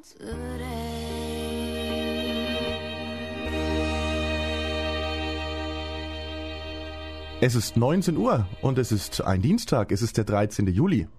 Es ist 19 Uhr und es ist ein Dienstag, es ist der 13. Juli.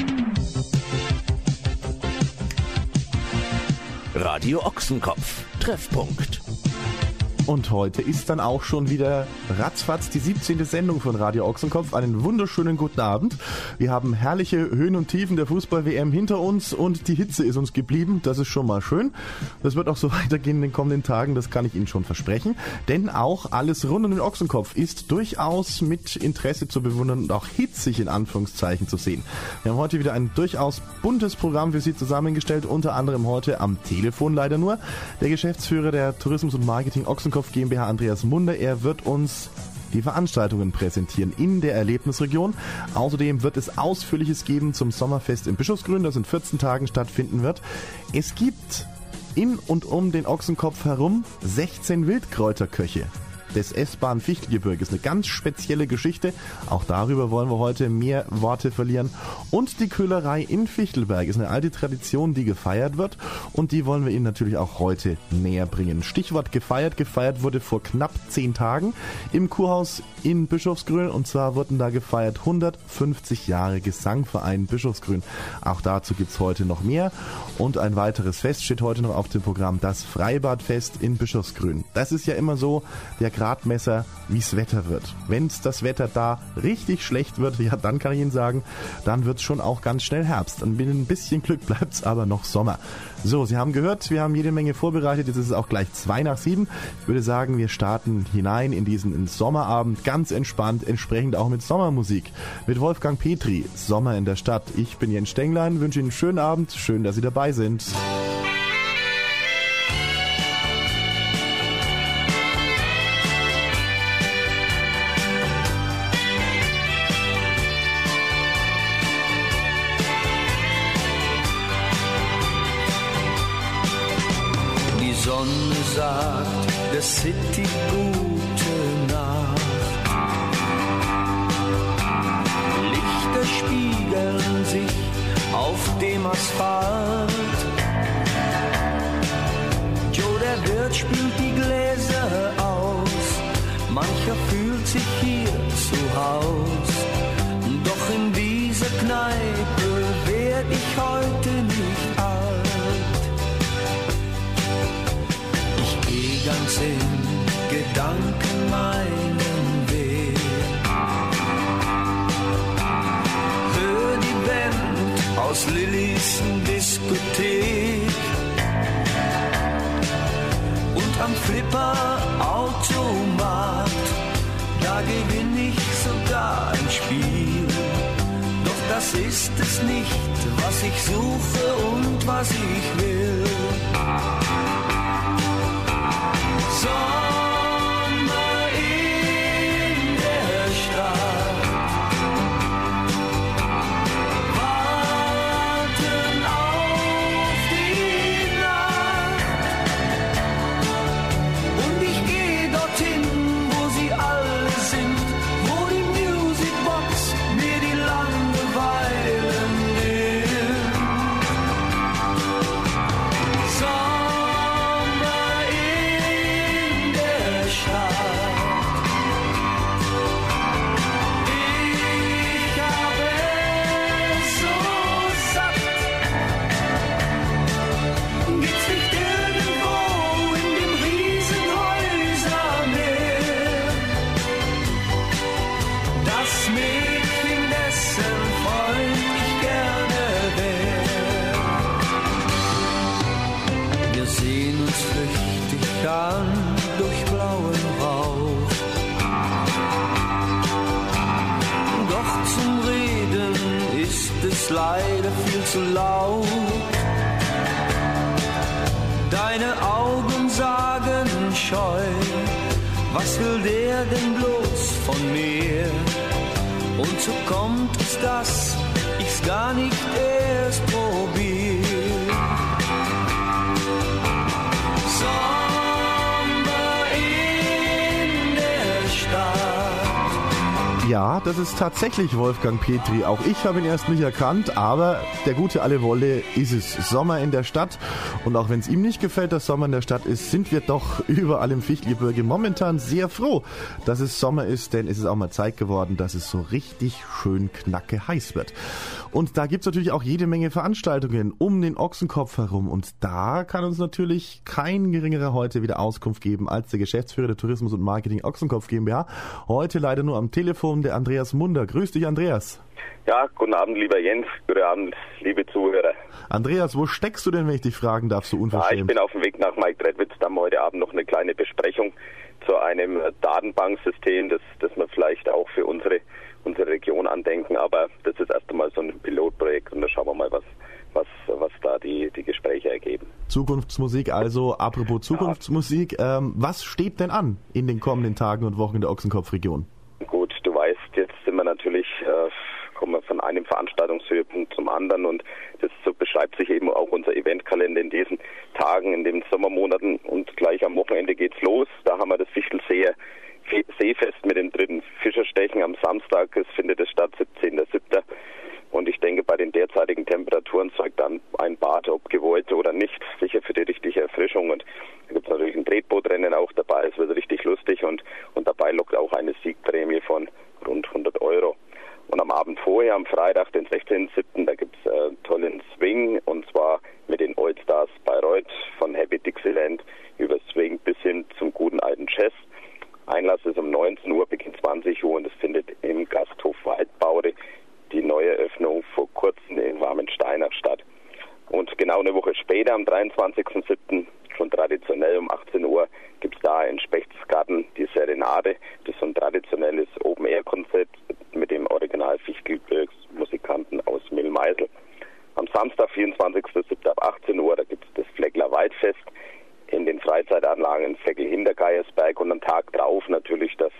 Radio Ochsenkopf, Treffpunkt. Und heute ist dann auch schon wieder ratzfatz die 17. Sendung von Radio Ochsenkopf. Einen wunderschönen guten Abend. Wir haben herrliche Höhen und Tiefen der Fußball-WM hinter uns und die Hitze ist uns geblieben. Das ist schon mal schön. Das wird auch so weitergehen in den kommenden Tagen, das kann ich Ihnen schon versprechen. Denn auch alles rund um den Ochsenkopf ist durchaus mit Interesse zu bewundern und auch hitzig in Anführungszeichen zu sehen. Wir haben heute wieder ein durchaus buntes Programm für Sie zusammengestellt. Unter anderem heute am Telefon leider nur der Geschäftsführer der Tourismus- und Marketing Ochsenkopf GmbH, Andreas Munder. Er wird uns die Veranstaltungen präsentieren in der Erlebnisregion. Außerdem wird es Ausführliches geben zum Sommerfest in Bischofsgrün, das in 14 Tagen stattfinden wird. Es gibt in und um den Ochsenkopf herum 16 Wildkräuterköche des S-Bahn-Fichtelgebirges. Eine ganz spezielle Geschichte. Auch darüber wollen wir heute mehr Worte verlieren. Und die Köhlerei in Fichtelberg ist eine alte Tradition, die gefeiert wird. Und die wollen wir Ihnen natürlich auch heute näher bringen. Stichwort gefeiert. Gefeiert wurde vor knapp 10 Tagen im Kurhaus in Bischofsgrün. Und zwar wurden da gefeiert 150 Jahre Gesangverein Bischofsgrün. Auch dazu gibt's heute noch mehr. Und ein weiteres Fest steht heute noch auf dem Programm. Das Freibadfest in Bischofsgrün. Das ist ja immer so der Gradmesser, wie's Wetter wird. Wenn's das Wetter da richtig schlecht wird, ja, dann kann ich Ihnen sagen, dann wird's schon auch ganz schnell Herbst. Und mit ein bisschen Glück bleibt's aber noch Sommer. So, Sie haben gehört, wir haben jede Menge vorbereitet. Jetzt ist es auch gleich 6:02. Ich würde sagen, wir starten hinein in diesen Sommerabend ganz entspannt, entsprechend auch mit Sommermusik. Mit Wolfgang Petri, Sommer in der Stadt. Ich bin Jens Stenglein, wünsche Ihnen einen schönen Abend. Schön, dass Sie dabei sind. Sagt der City gute Nacht. Lichter spiegeln sich auf dem Asphalt. Joe, der Wirt, spielt die Gläser aus. Mancher fühlt sich hier zu Haus. Doch in dieser Kneipe werd ich heute nicht alt. Ganz in Gedanken meinen Weg. Hör die Band aus Lillys Diskothek. Und am Flipper-Automat, da gewinn ich sogar ein Spiel. Doch das ist es nicht, was ich suche und was ich will. Sommer in der Stadt, warten auf die Nacht. Und ich geh dorthin, wo sie alle sind, wo die Musicbox mir die Langeweile nimmt. Durch blauen Rauch. Doch zum Reden ist es leider viel zu laut. Deine Augen sagen scheu, was will der denn bloß von mir? Und so kommt es, dass ich's gar nicht erst probier. Ja, das ist tatsächlich Wolfgang Petri. Auch ich habe ihn erst nicht erkannt, aber der gute Alle Wolle ist es. Sommer in der Stadt. Und auch wenn es ihm nicht gefällt, dass Sommer in der Stadt ist, sind wir doch überall im Fichtelgebirge momentan sehr froh, dass es Sommer ist, denn es ist auch mal Zeit geworden, dass es so richtig schön knacke heiß wird. Und da gibt's natürlich auch jede Menge Veranstaltungen um den Ochsenkopf herum. Und da kann uns natürlich kein geringerer heute wieder Auskunft geben als der Geschäftsführer der Tourismus und Marketing Ochsenkopf GmbH. Heute leider nur am Telefon der Andreas Munder. Grüß dich, Andreas. Ja, guten Abend, lieber Jens. Guten Abend, liebe Zuhörer. Andreas, wo steckst du denn, wenn ich dich fragen darf, so unverschämt? Ja, ich bin auf dem Weg nach Mike Trettwitz. Da haben wir heute Abend noch eine kleine Besprechung zu einem Datenbanksystem, das wir vielleicht auch für unsere Region andenken. Aber das ist erst einmal so ein Pilotprojekt und da schauen wir mal, was da die Gespräche ergeben. Zukunftsmusik also. Apropos Zukunftsmusik, was steht denn an in den kommenden Tagen und Wochen in der Ochsenkopf-Region? Gut, du weißt, jetzt sind wir natürlich, kommen wir von einem Veranstaltungshöhepunkt zum anderen und so beschreibt sich eben auch unser Eventkalender in diesen Tagen, in den Sommermonaten und gleich am Wochenende geht's los. Da haben wir das Fichtelseer Seefest mit den 3. Fischerstechen am Samstag. Es findet es statt, 17.07. Und ich denke, bei den derzeitigen Temperaturen zeugt dann ein Bad, ob gewollt oder nicht, sicher für die richtige Erfrischung. Und da gibt es natürlich ein Tretbootrennen auch dabei. Es wird richtig lustig und dabei lockt auch eine Siegprämie von rund 100 €. Und am Abend vorher, am Freitag, den 16.07., da gibt es tollen Swing und zwar mit den Allstars Bayreuth von Happy Dixieland über Swing bis hin zum guten alten Jazz. Einlass ist um 19 Uhr, beginnt 20 Uhr und es findet im Gasthof Waldbaude die neue Eröffnung vor kurzem in Warmensteinach statt. Und genau eine Woche später, am 23.07., schon traditionell um 18 Uhr, gibt es da in Spechtsgarten die Serenade. Das ist so ein traditionelles Open-Air-Konzert mit dem Original Fichtelgebirgsmusikanten aus Millmeisel. Am Samstag, 24.07. ab 18 Uhr, da gibt es das Fleckler Waldfest in den Freizeitanlagen in Fleckel-Hintergeiersberg und am Tag drauf natürlich das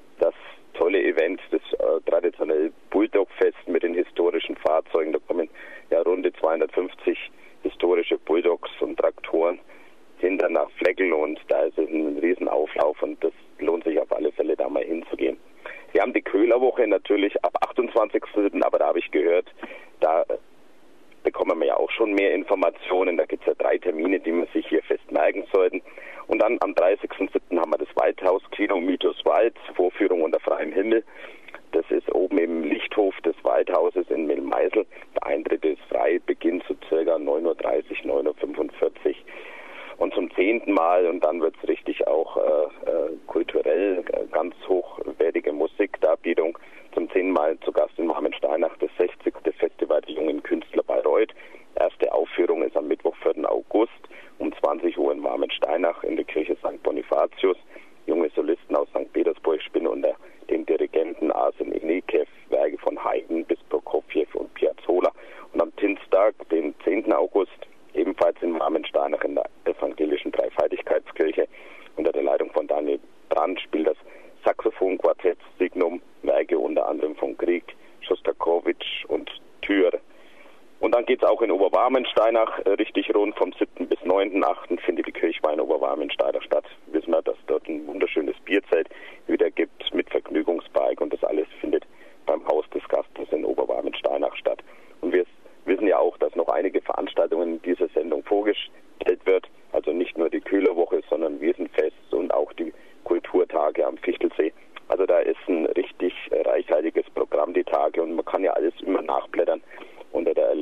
tolle Event, das traditionelle Bulldog-Fest mit den historischen Fahrzeugen. Da kommen ja runde 250 historische Bulldogs und Traktoren hinter nach Fleckel und da ist es ein Riesenauflauf und das lohnt sich auf alle Fälle, da mal hinzugehen. Wir haben die Köhlerwoche natürlich ab 28.07., aber da habe ich gehört, da bekommen wir ja auch schon mehr Informationen. Da gibt es ja 3 Termine, die man sich hier fest merken sollten. Und dann am 30.07. haben wir das Waldhauskino Mythos Wald, Vorführung unter freiem Himmel. Das ist oben im Lichthof des Waldhauses in Millmeisel. Der Eintritt ist frei, beginnt zu ca. 9.30 Uhr, 9.45 Uhr. Und zum 10. Mal, und dann wird es richtig auch kulturell ganz hochwertige Musikdarbietung, zum 10. Mal zu Gast in Warmensteinach, das 60. Festival der jungen Künstler Bayreuth. Erste Aufführung ist am Mittwoch, 4. August um 20 Uhr in Warmensteinach in der Kirche St. Bonifatius. Junge Solisten aus St. Petersburg spielen unter dem Dirigenten Arsen Enikev Werke von Haydn bis Prokofjew und Piazzolla. Und am Dienstag, den 10. August, ebenfalls in Warmensteinach in der evangelischen Dreifaltigkeitskirche unter der Leitung von Daniel Brandt spielt das Saxophonquartett Signum, Werke unter anderem von Grieg, Schostakowitsch und Thür. Und dann geht es auch in Oberwarmensteinach richtig rund. Vom 7. bis 9.8. findet die Kirchweih in Oberwarmensteinach statt. Wissen wir, dass dort ein wunderschönes Bierzelt wieder gibt mit Vergnügungspark und das alles findet beim Haus des Gastes in Oberwarmensteinach statt. Und wir wissen ja auch, dass noch einige Veranstaltungen in dieser Sendung vorgestellt wird. Also nicht nur die Köhlerwoche, sondern Wiesenfest und auch die Kulturtage am Fichtelsee. Also da ist ein richtig reichhaltiges Programm die Tage und man kann ja alles immer nachblättern unter der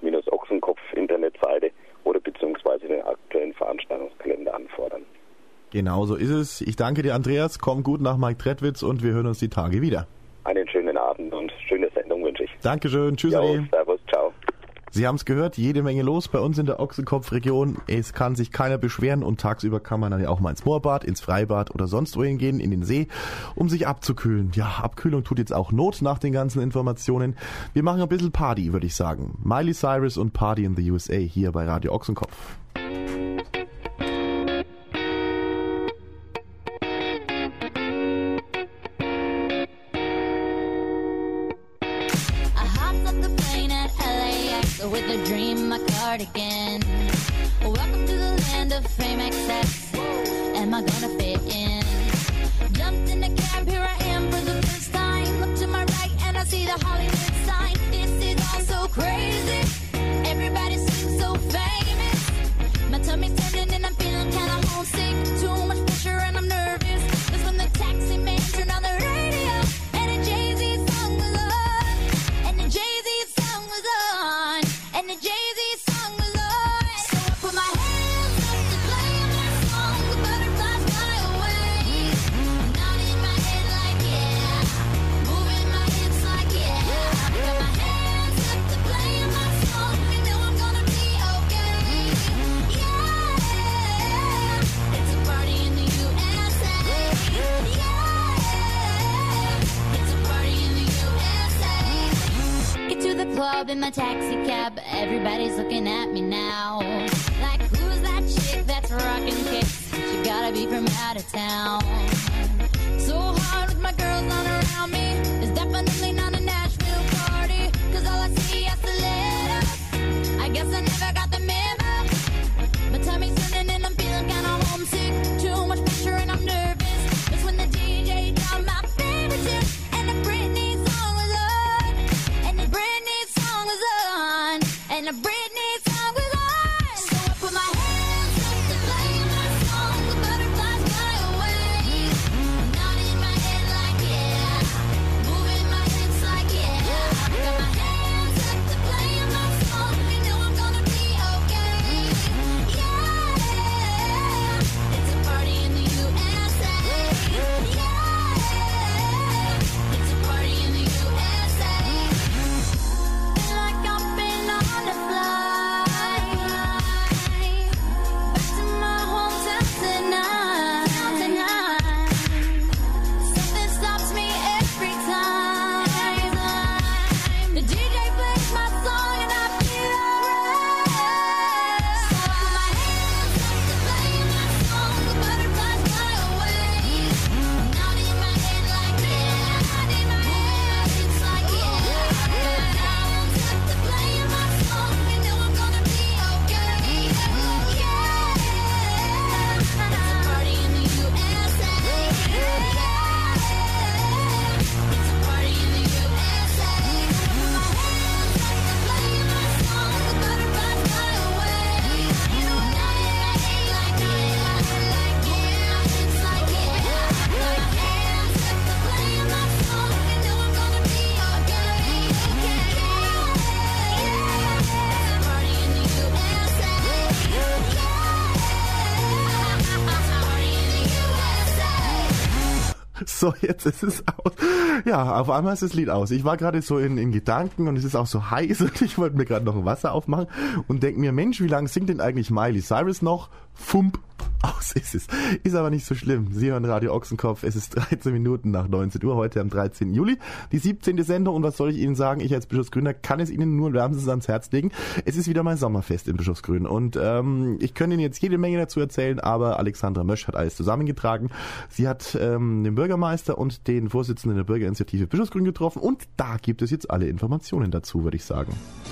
Erlebnis-Ochsenkopf-Internetseite oder beziehungsweise den aktuellen Veranstaltungskalender anfordern. Genau so ist es. Ich danke dir, Andreas. Komm gut nach Mike Trettwitz und wir hören uns die Tage wieder. Einen schönen Abend und schöne Sendung wünsche ich. Dankeschön. Tschüss. Servus, ciao. Sie haben es gehört, jede Menge los bei uns in der Ochsenkopf-Region. Es kann sich keiner beschweren und tagsüber kann man dann ja auch mal ins Moorbad, ins Freibad oder sonst wohin gehen, in den See, um sich abzukühlen. Ja, Abkühlung tut jetzt auch Not nach den ganzen Informationen. Wir machen ein bisschen Party, würde ich sagen. Miley Cyrus und Party in the USA hier bei Radio Ochsenkopf. With a dream, my cardigan. Welcome to the land of fame excess. Am I gonna fit in? Jumped in a cab, here I am for the first time. Look to my see the Hollywood sign. This is all so crazy. Everybody seems so famous. My tummy's turning and I'm feeling kinda homesick. Too much pressure and I'm nervous. That's when the taxi man turned on the radio and a Jay-Z song was on. And the Jay-Z song was on. And the Jay-Z song was on. So I put my hands up to play my song. The butterflies fly away. Nodding my head like yeah. Moving my hips like yeah. I put my hands up to play my song. You know I'm gonna be okay. Yeah. It's a party in the USA. Yeah. It's a party in the USA. Get to the club in my taxi cab. Everybody's looking at me now. Like, who's that chick that's rocking kicks? She gotta be from out of town. So hard with my girls on around me. It's definitely not a Nashville party. Cause all I see is stilettos. I guess I never got the memo. My tummy's turning and I'm feeling kinda homesick. Too much pressure and I'm nervous. That's when the DJ dropped my favorite tip. And the Britney song was on. And the Britney song was on. And the Britney song was on. So I put my hands up to play my song. The butterflies fly away. Nodding my head like yeah. Moving my hips like yeah. I put my hands up to play my song. You know I'm gonna be okay. Yeah. It's a party in the USA. Yeah. It's a party in the USA. Feel like I've been on a flight back to my hometown tonight. Something stops me every time. The DJ plays my song and I feel alright. So I put my hands up to play my song. The butterflies fly away. Nodding my head like yeah. Moving my hips like yeah. I put my hands up to play my song. You know I'm gonna be okay. Yeah. It's a party in the USA. Yeah. It's a party in the USA. I put my hands up to play my song. The butterflies fly away. Nodding my head like yeah. Moving my hips like yeah. I put my hands up to play my song. You know I'm gonna be okay. It's a party in the USA. Yeah. It's a party in the USA. So, jetzt ist es aus. Ja, auf einmal ist das Lied aus. Ich war gerade so in Gedanken und es ist auch so heiß und ich wollte mir gerade noch ein Wasser aufmachen und denke mir, Mensch, wie lange singt denn eigentlich Miley Cyrus noch? Fump, aus ist es. Ist aber nicht so schlimm. Sie hören Radio Ochsenkopf. Es ist 13 Minuten nach 19 Uhr, heute am 13. Juli. Die 17. Sendung und was soll ich Ihnen sagen? Ich als Bischofsgrüner kann es Ihnen nur wärmstens ans Herz legen. Es ist wieder mein Sommerfest in Bischofsgrün und ich könnte Ihnen jetzt jede Menge dazu erzählen, aber Alexandra Mösch hat alles zusammengetragen. Sie hat den Bürgermeister und den Vorsitzenden der Bürgerinitiative Bischofsgrün getroffen und da gibt es jetzt alle Informationen dazu, würde ich sagen.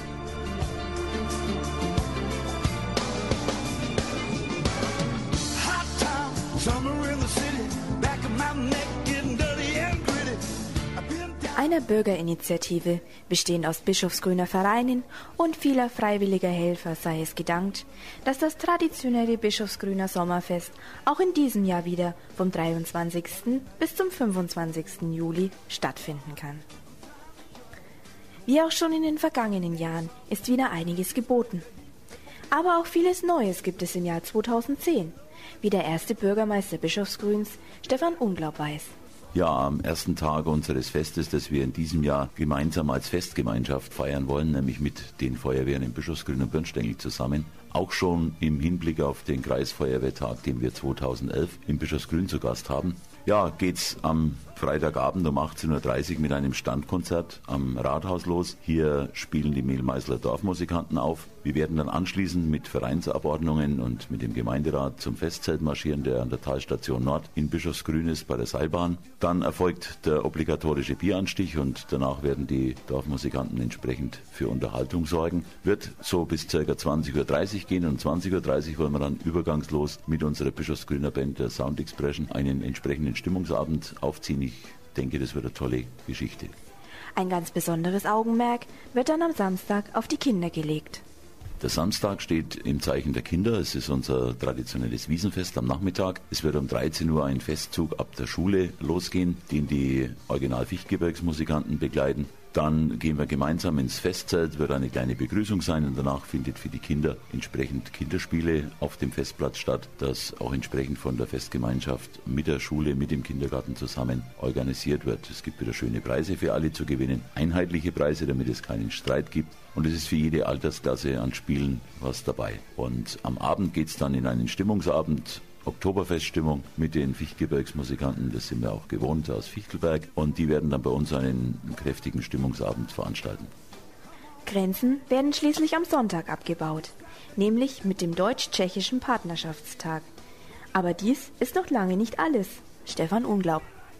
Einer Bürgerinitiative, bestehend aus Bischofsgrüner Vereinen und vieler freiwilliger Helfer, sei es gedankt, dass das traditionelle Bischofsgrüner Sommerfest auch in diesem Jahr wieder vom 23. bis zum 25. Juli stattfinden kann. Wie auch schon in den vergangenen Jahren ist wieder einiges geboten. Aber auch vieles Neues gibt es im Jahr 2010, wie der erste Bürgermeister Bischofsgrüns, Stefan Unglaub, weiß. Ja, am ersten Tag unseres Festes, das wir in diesem Jahr gemeinsam als Festgemeinschaft feiern wollen, nämlich mit den Feuerwehren in Bischofsgrün und Birnstengel zusammen, auch schon im Hinblick auf den Kreisfeuerwehrtag, den wir 2011 in Bischofsgrün zu Gast haben. Ja, geht's am Freitagabend um 18.30 Uhr mit einem Standkonzert am Rathaus los. Hier spielen die Mehlmeißler Dorfmusikanten auf. Wir werden dann anschließend mit Vereinsabordnungen und mit dem Gemeinderat zum Festzelt marschieren, der an der Talstation Nord in Bischofsgrün ist bei der Seilbahn. Dann erfolgt der obligatorische Bieranstich und danach werden die Dorfmusikanten entsprechend für Unterhaltung sorgen. Wird so bis ca. 20.30 Uhr gehen und um 20.30 Uhr wollen wir dann übergangslos mit unserer Bischofsgrüner Band, der Sound Expression, einen entsprechenden Stimmungsabend aufziehen. Ich denke, das wird eine tolle Geschichte. Ein ganz besonderes Augenmerk wird dann am Samstag auf die Kinder gelegt. Der Samstag steht im Zeichen der Kinder. Es ist unser traditionelles Wiesenfest am Nachmittag. Es wird um 13 Uhr ein Festzug ab der Schule losgehen, den die Original-Fichtgebirgsmusikanten begleiten. Dann gehen wir gemeinsam ins Festzelt, wird eine kleine Begrüßung sein und danach findet für die Kinder entsprechend Kinderspiele auf dem Festplatz statt, das auch entsprechend von der Festgemeinschaft mit der Schule, mit dem Kindergarten zusammen organisiert wird. Es gibt wieder schöne Preise für alle zu gewinnen, einheitliche Preise, damit es keinen Streit gibt. Und es ist für jede Altersklasse an Spielen was dabei. Und am Abend geht es dann in einen Stimmungsabend, Oktoberfeststimmung mit den Fichtgebirgsmusikanten, das sind wir auch gewohnt aus Fichtelberg, und die werden dann bei uns einen kräftigen Stimmungsabend veranstalten. Grenzen werden schließlich am Sonntag abgebaut, nämlich mit dem deutsch-tschechischen Partnerschaftstag. Aber dies ist noch lange nicht alles. Stefan Unglaub.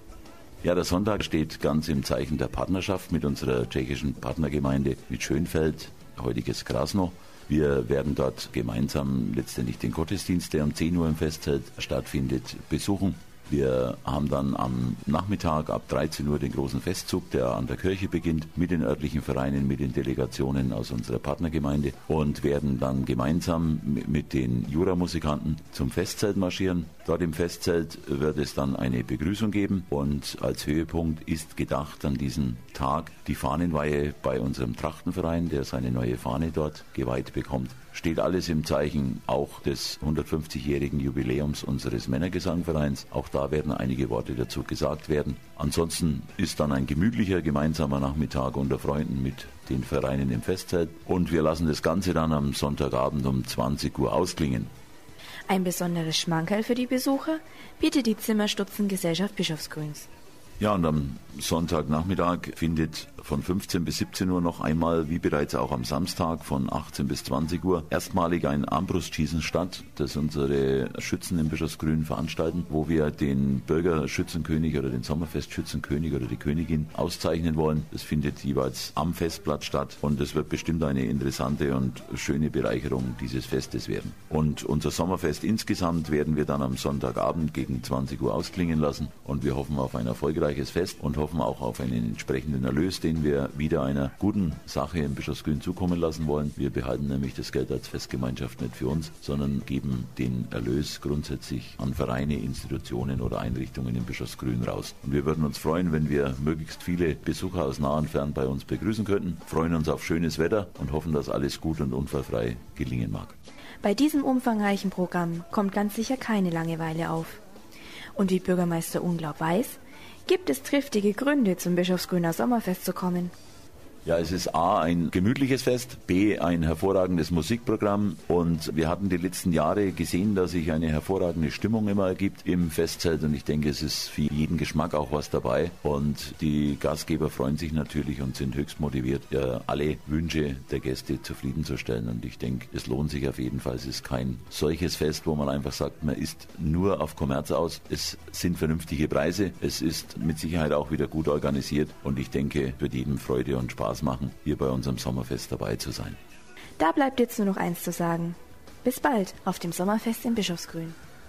Ja, der Sonntag steht ganz im Zeichen der Partnerschaft mit unserer tschechischen Partnergemeinde, mit Schönfeld, heutiges Krasno. Wir werden dort gemeinsam letztendlich den Gottesdienst, der um 10 Uhr im Festzelt stattfindet, besuchen. Wir haben dann am Nachmittag ab 13 Uhr den großen Festzug, der an der Kirche beginnt, mit den örtlichen Vereinen, mit den Delegationen aus unserer Partnergemeinde und werden dann gemeinsam mit den Juramusikanten zum Festzelt marschieren. Dort im Festzelt wird es dann eine Begrüßung geben und als Höhepunkt ist gedacht an diesem Tag die Fahnenweihe bei unserem Trachtenverein, der seine neue Fahne dort geweiht bekommt. Steht alles im Zeichen auch des 150-jährigen Jubiläums unseres Männergesangvereins. Auch da werden einige Worte dazu gesagt werden. Ansonsten ist dann ein gemütlicher gemeinsamer Nachmittag unter Freunden mit den Vereinen im Festzelt. Und wir lassen das Ganze dann am Sonntagabend um 20 Uhr ausklingen. Ein besonderes Schmankerl für die Besucher bietet die Zimmerstutzengesellschaft Bischofsgrüns. Ja, und am Sonntagnachmittag findet von 15 bis 17 Uhr noch einmal, wie bereits auch am Samstag, von 18 bis 20 Uhr erstmalig ein Armbrustschießen statt, das unsere Schützen in Bischofsgrün veranstalten, wo wir den Bürgerschützenkönig oder den Sommerfestschützenkönig oder die Königin auszeichnen wollen. Das findet jeweils am Festplatz statt und es wird bestimmt eine interessante und schöne Bereicherung dieses Festes werden. Und unser Sommerfest insgesamt werden wir dann am Sonntagabend gegen 20 Uhr ausklingen lassen und wir hoffen auf ein erfolgreiches Fest und hoffen auch auf einen entsprechenden Erlös, den wir wieder einer guten Sache in Bischofsgrün zukommen lassen wollen. Wir behalten nämlich das Geld als Festgemeinschaft nicht für uns, sondern geben den Erlös grundsätzlich an Vereine, Institutionen oder Einrichtungen in Bischofsgrün raus. Und wir würden uns freuen, wenn wir möglichst viele Besucher aus nah und fern bei uns begrüßen könnten, freuen uns auf schönes Wetter und hoffen, dass alles gut und unfallfrei gelingen mag. Bei diesem umfangreichen Programm kommt ganz sicher keine Langeweile auf. Und wie Bürgermeister Unglaub weiß, gibt es triftige Gründe, zum Bischofsgrüner Sommerfest zu kommen. Ja, es ist A, ein gemütliches Fest, B, ein hervorragendes Musikprogramm und wir hatten die letzten Jahre gesehen, dass sich eine hervorragende Stimmung immer ergibt im Festzelt und ich denke, es ist für jeden Geschmack auch was dabei und die Gastgeber freuen sich natürlich und sind höchst motiviert, alle Wünsche der Gäste zufriedenzustellen und ich denke, es lohnt sich auf jeden Fall. Es ist kein solches Fest, wo man einfach sagt, man ist nur auf Kommerz aus. Es sind vernünftige Preise, es ist mit Sicherheit auch wieder gut organisiert und ich denke, wird jedem Freude und Spaß machen, hier bei unserem Sommerfest dabei zu sein. Da bleibt jetzt nur noch eins zu sagen. Bis bald auf dem Sommerfest in Bischofsgrün.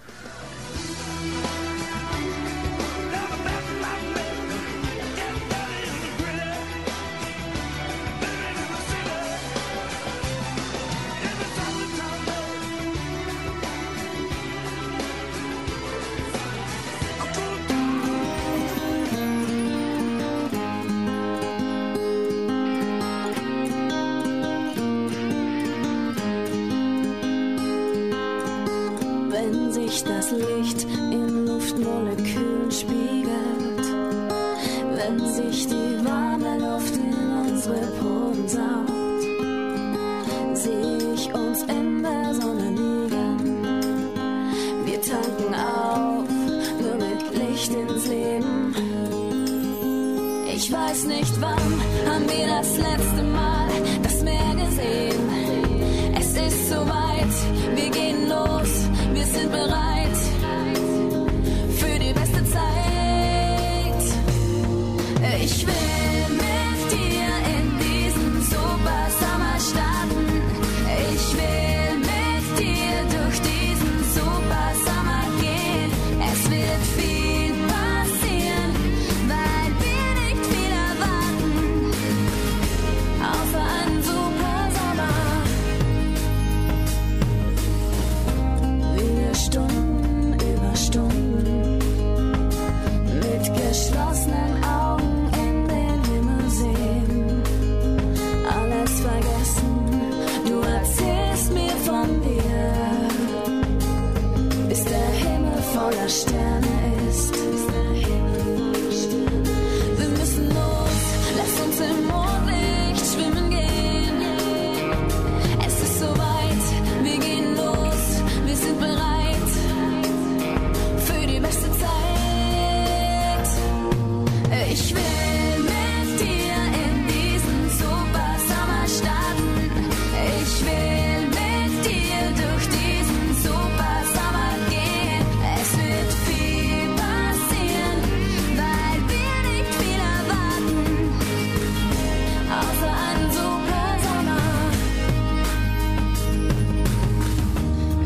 Wenn sich das Licht in Luftmolekülen spiegelt, wenn sich die warme Luft in unsere Poren saugt, sehe ich uns in der Sonne liegen. Wir tanken auf, nur mit Licht ins Leben. Ich weiß nicht wann, haben wir das letzte Mal das Meer gesehen. Es ist soweit, wir gehen los. Wir sind bereit für die beste Zeit. Ich will mit dir in diesen super Sommer starten. Ich will mit dir durch diesen super Sommer gehen. Es wird viel passieren, weil wir nicht viel erwarten.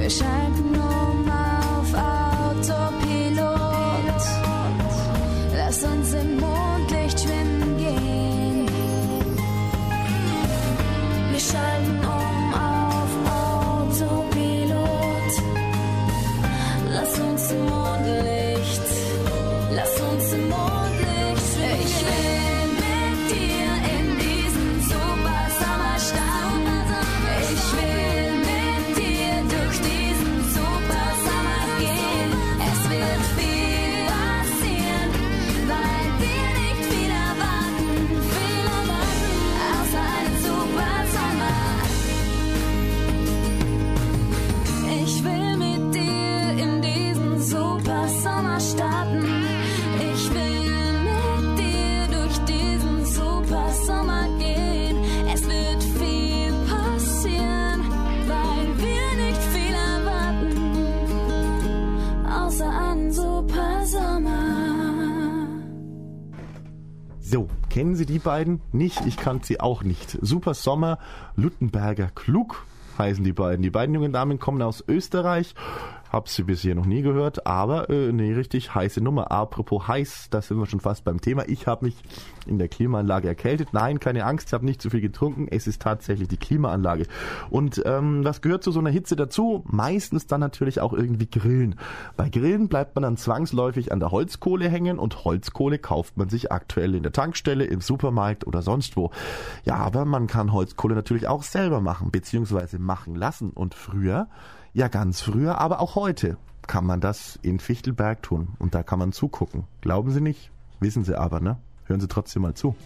Wir schalten um auf Autopilot. Lass uns im Mondlicht schwimmen gehen. Wir schalten um auf Autopilot. Lass uns im Mondlicht, lass uns im Mondlicht schwimmen. Ich will mit dir in diesen super Sommerstadt. Ich will mit dir durch diesen super Sommer gehen. Es wird viel passieren, weil wir nicht viel erwarten, außer einen super Sommer. Ich will mit dir in diesen super Sommer starten. Ich will mit dir durch diesen super Sommer gehen. Es wird viel passieren, weil wir nicht viel erwarten, außer einen super Sommer. So, kennen Sie die beiden? Nicht, ich kannte sie auch nicht. Super Sommer, Luttenberger Klug heißen die beiden. Die beiden jungen Damen kommen aus Österreich. Hab sie bisher noch nie gehört, aber eine richtig heiße Nummer. Apropos heiß, da sind wir schon fast beim Thema. Ich habe mich in der Klimaanlage erkältet. Nein, keine Angst, ich habe nicht zu viel getrunken. Es ist tatsächlich die Klimaanlage. Und was gehört zu so einer Hitze dazu? Meistens dann natürlich auch irgendwie Grillen. Bei Grillen bleibt man dann zwangsläufig an der Holzkohle hängen und Holzkohle kauft man sich aktuell in der Tankstelle, im Supermarkt oder sonst wo. Ja, aber man kann Holzkohle natürlich auch selber machen, beziehungsweise machen lassen. Und früher, ja ganz früher, aber auch heute kann man das in Fichtelberg tun. Und da kann man zugucken. Glauben Sie nicht? Wissen Sie aber, ne? Hören Sie trotzdem mal zu.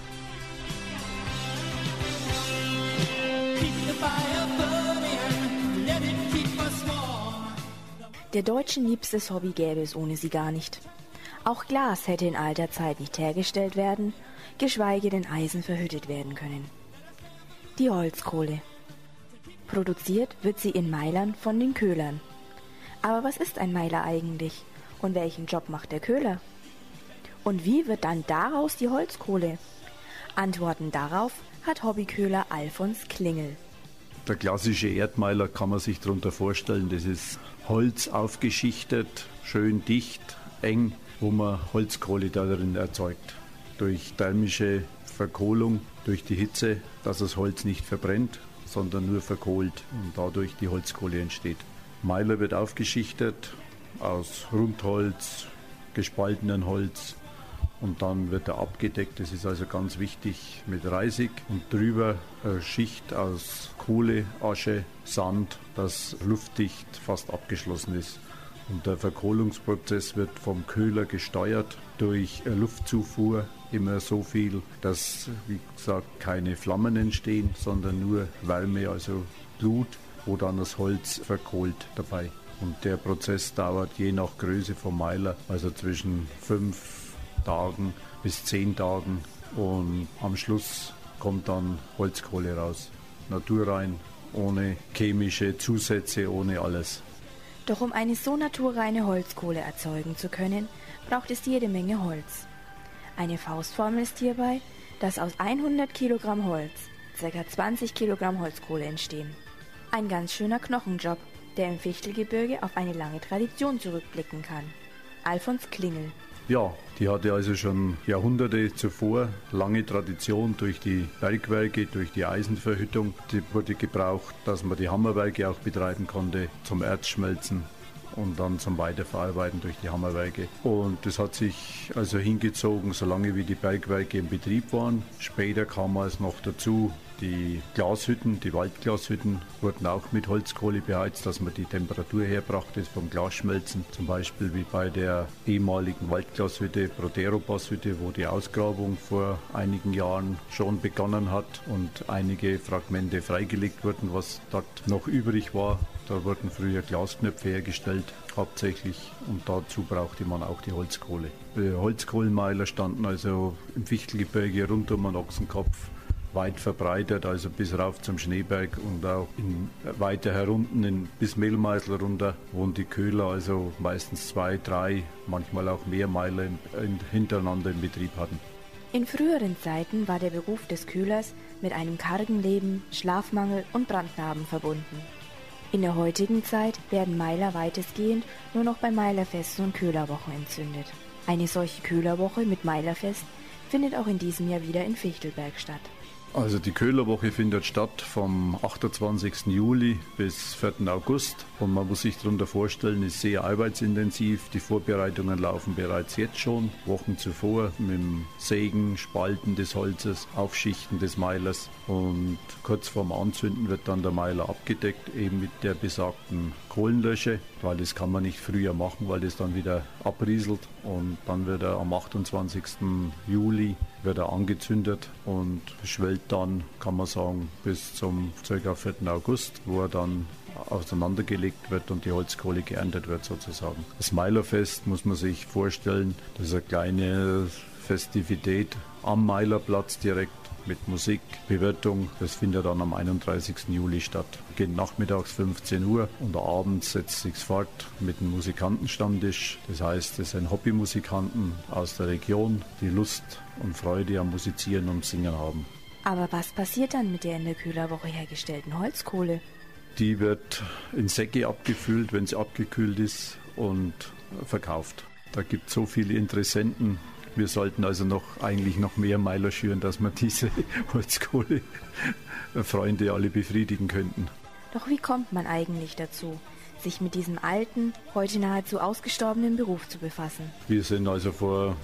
Der Deutschen liebstes Hobby gäbe es ohne sie gar nicht. Auch Glas hätte in alter Zeit nicht hergestellt werden, geschweige denn Eisen verhüttet werden können. Die Holzkohle. Produziert wird sie in Meilern von den Köhlern. Aber was ist ein Meiler eigentlich? Und welchen Job macht der Köhler? Und wie wird dann daraus die Holzkohle? Antworten darauf hat Hobbyköhler Alfons Klingel. Der klassische Erdmeiler kann man sich darunter vorstellen, das ist Holz aufgeschichtet, schön dicht, eng, wo man Holzkohle darin erzeugt. Durch thermische Verkohlung, durch die Hitze, dass das Holz nicht verbrennt, sondern nur verkohlt und dadurch die Holzkohle entsteht. Meiler wird aufgeschichtet aus Rundholz, gespaltenen Holz und dann wird er abgedeckt, das ist also ganz wichtig, mit Reisig und drüber eine Schicht aus Kohle, Asche, Sand, das luftdicht fast abgeschlossen ist. Und der Verkohlungsprozess wird vom Köhler gesteuert durch Luftzufuhr, immer so viel, dass, wie gesagt, keine Flammen entstehen, sondern nur Wärme, also Glut, wo dann das Holz verkohlt dabei. Und der Prozess dauert je nach Größe vom Meiler, also zwischen 5 Tagen bis 10 Tagen. Und am Schluss kommt dann Holzkohle raus. Naturrein, ohne chemische Zusätze, ohne alles. Doch um eine so naturreine Holzkohle erzeugen zu können, braucht es jede Menge Holz. Eine Faustformel ist hierbei, dass aus 100 Kilogramm Holz ca. 20 Kilogramm Holzkohle entstehen. Ein ganz schöner Knochenjob, der im Fichtelgebirge auf eine lange Tradition zurückblicken kann. Alfons Klingel. Ja, die hatte also schon Jahrhunderte zuvor lange Tradition durch die Bergwerke, durch die Eisenverhüttung. Die wurde gebraucht, dass man die Hammerwerke auch betreiben konnte zum Erzschmelzen und dann zum Weiterverarbeiten durch die Hammerwerke. Und das hat sich also hingezogen, solange wie die Bergwerke in Betrieb waren. Später kam es noch dazu, die Glashütten, die Waldglashütten wurden auch mit Holzkohle beheizt, dass man die Temperatur herbrachte vom Glasschmelzen. Zum Beispiel wie bei der ehemaligen Waldglashütte, Proteropass-Hütte, wo die Ausgrabung vor einigen Jahren schon begonnen hat und einige Fragmente freigelegt wurden, was dort noch übrig war. Da wurden früher Glasknöpfe hergestellt, hauptsächlich, und dazu brauchte man auch die Holzkohle. Holzkohlenmeiler standen also im Fichtelgebirge rund um den Ochsenkopf, weit verbreitet, also bis rauf zum Schneeberg und auch weiter herunten bis Mehlmeisel runter, wo die Köhler also meistens 2, 3, manchmal auch mehr Meiler hintereinander in Betrieb hatten. In früheren Zeiten war der Beruf des Köhlers mit einem kargen Leben, Schlafmangel und Brandnarben verbunden. In der heutigen Zeit werden Meiler weitestgehend nur noch bei Meilerfesten und Köhlerwochen entzündet. Eine solche Köhlerwoche mit Meilerfest findet auch in diesem Jahr wieder in Fichtelberg statt. Also die Köhlerwoche findet statt vom 28. Juli bis 4. August und man muss sich darunter vorstellen, ist sehr arbeitsintensiv. Die Vorbereitungen laufen bereits jetzt schon, Wochen zuvor, mit dem Sägen, Spalten des Holzes, Aufschichten des Meilers und kurz vorm Anzünden wird dann der Meiler abgedeckt, eben mit der besagten Kohlenlösche, weil das kann man nicht früher machen, weil das dann wieder abrieselt und dann wird er am 28. Juli wird er angezündet und schwellt dann, kann man sagen, bis zum ca. 4. August, wo er dann auseinandergelegt wird und die Holzkohle geerntet wird sozusagen. Das Meilerfest muss man sich vorstellen, das ist eine kleine Festivität am Meilerplatz direkt mit Musik, Bewirtung. Das findet dann am 31. Juli statt. Beginnt nachmittags 15 Uhr und abends setzt sich's fort mit einem Musikantenstammtisch. Das heißt, es sind Hobbymusikanten aus der Region, die Lust und Freude am Musizieren und Singen haben. Aber was passiert dann mit der in der Köhlerwoche hergestellten Holzkohle? Die wird in Säcke abgefüllt, wenn sie abgekühlt ist und verkauft. Da gibt es so viele Interessenten. Wir sollten also eigentlich noch mehr Meiler schüren, dass wir diese Holzkohle-Freunde alle befriedigen könnten. Doch wie kommt man eigentlich dazu, sich mit diesem alten, heute nahezu ausgestorbenen Beruf zu befassen? Wir sind also vor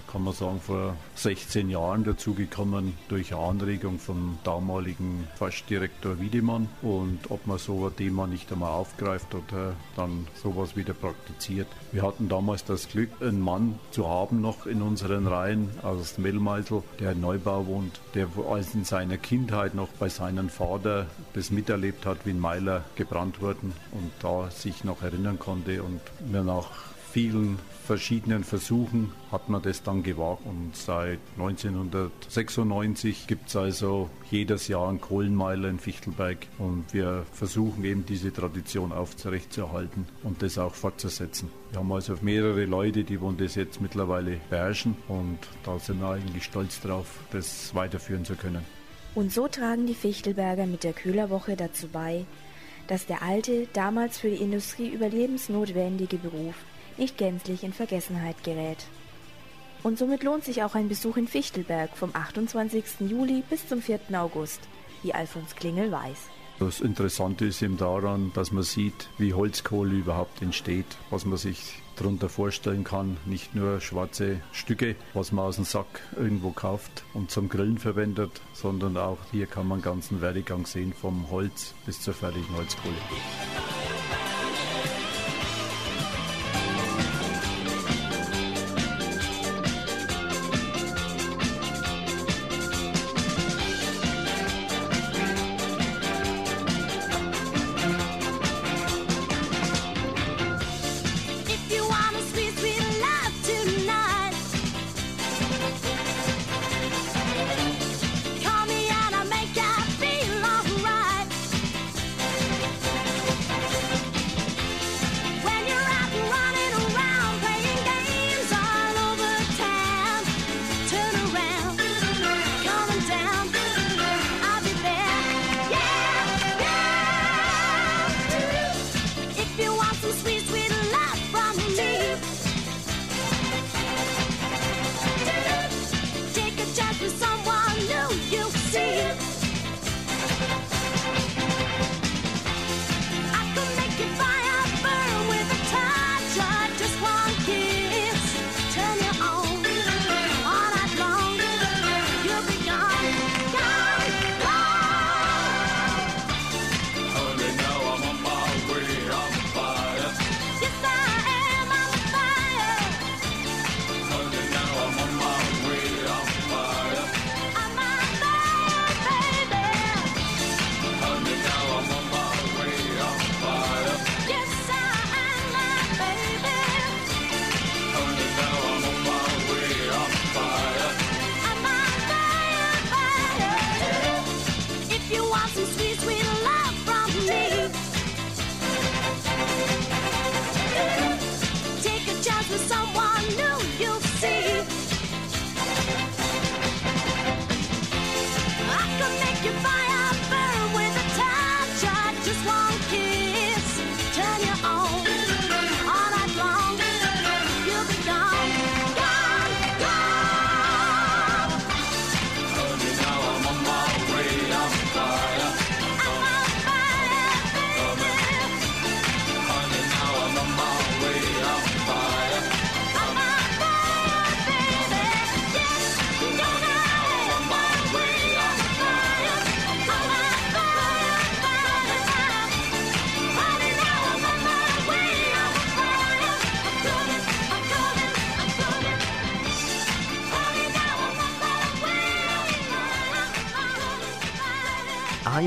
16 Jahren dazugekommen durch eine Anregung vom damaligen Forstdirektor Wiedemann und ob man so ein Thema nicht einmal aufgreift oder dann sowas wieder praktiziert. Wir hatten damals das Glück, einen Mann zu haben noch in unseren Reihen aus Mellmeisel, der in Neubau wohnt, der als in seiner Kindheit noch bei seinem Vater das miterlebt hat, wie ein Meiler gebrannt wurden und da sich noch erinnern konnte und mir nach vielen verschiedenen Versuchen hat man das dann gewagt und seit 1996 gibt es also jedes Jahr einen Kohlenmeiler in Fichtelberg und wir versuchen eben diese Tradition aufrechtzuerhalten und das auch fortzusetzen. Wir haben also mehrere Leute, die das jetzt mittlerweile beherrschen und da sind wir eigentlich stolz drauf, das weiterführen zu können. Und so tragen die Fichtelberger mit der Köhlerwoche dazu bei, dass der alte, damals für die Industrie überlebensnotwendige Beruf nicht gänzlich in Vergessenheit gerät. Und somit lohnt sich auch ein Besuch in Fichtelberg vom 28. Juli bis zum 4. August, wie Alfons Klingel weiß. Das Interessante ist eben daran, dass man sieht, wie Holzkohle überhaupt entsteht, was man sich darunter vorstellen kann. Nicht nur schwarze Stücke, was man aus dem Sack irgendwo kauft und zum Grillen verwendet, sondern auch hier kann man einen ganzen Werdegang sehen, vom Holz bis zur fertigen Holzkohle.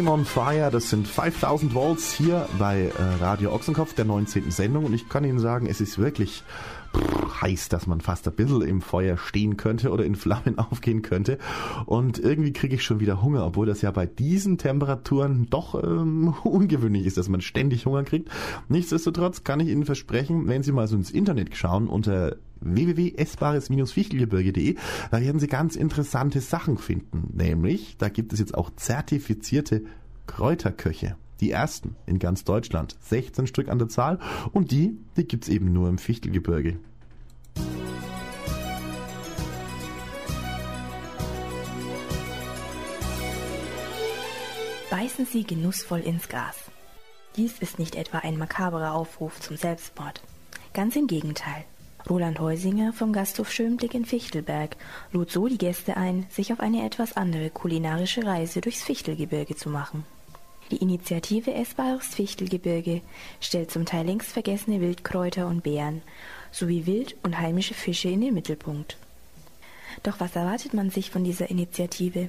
Flame on Fire, das sind 5000 Volts hier bei Radio Ochsenkopf, der 19. Sendung. Und ich kann Ihnen sagen, es ist wirklich heiß, dass man fast ein bisschen im Feuer stehen könnte oder in Flammen aufgehen könnte. Und irgendwie kriege ich schon wieder Hunger, obwohl das ja bei diesen Temperaturen doch ungewöhnlich ist, dass man ständig Hunger kriegt. Nichtsdestotrotz kann ich Ihnen versprechen, wenn Sie mal so ins Internet schauen unter www.essbares-fichtelgebirge.de, da werden Sie ganz interessante Sachen finden. Nämlich, da gibt es jetzt auch zertifizierte Kräuterköche. Die ersten in ganz Deutschland, 16 Stück an der Zahl, und die gibt's eben nur im Fichtelgebirge. Beißen Sie genussvoll ins Gras. Dies ist nicht etwa ein makaberer Aufruf zum Selbstmord. Ganz im Gegenteil. Roland Heusinger vom Gasthof Schönblick in Fichtelberg lud so die Gäste ein, sich auf eine etwas andere kulinarische Reise durchs Fichtelgebirge zu machen. Die Initiative Essbares Fichtelgebirge stellt zum Teil längst vergessene Wildkräuter und Beeren sowie Wild- und heimische Fische in den Mittelpunkt. Doch was erwartet man sich von dieser Initiative?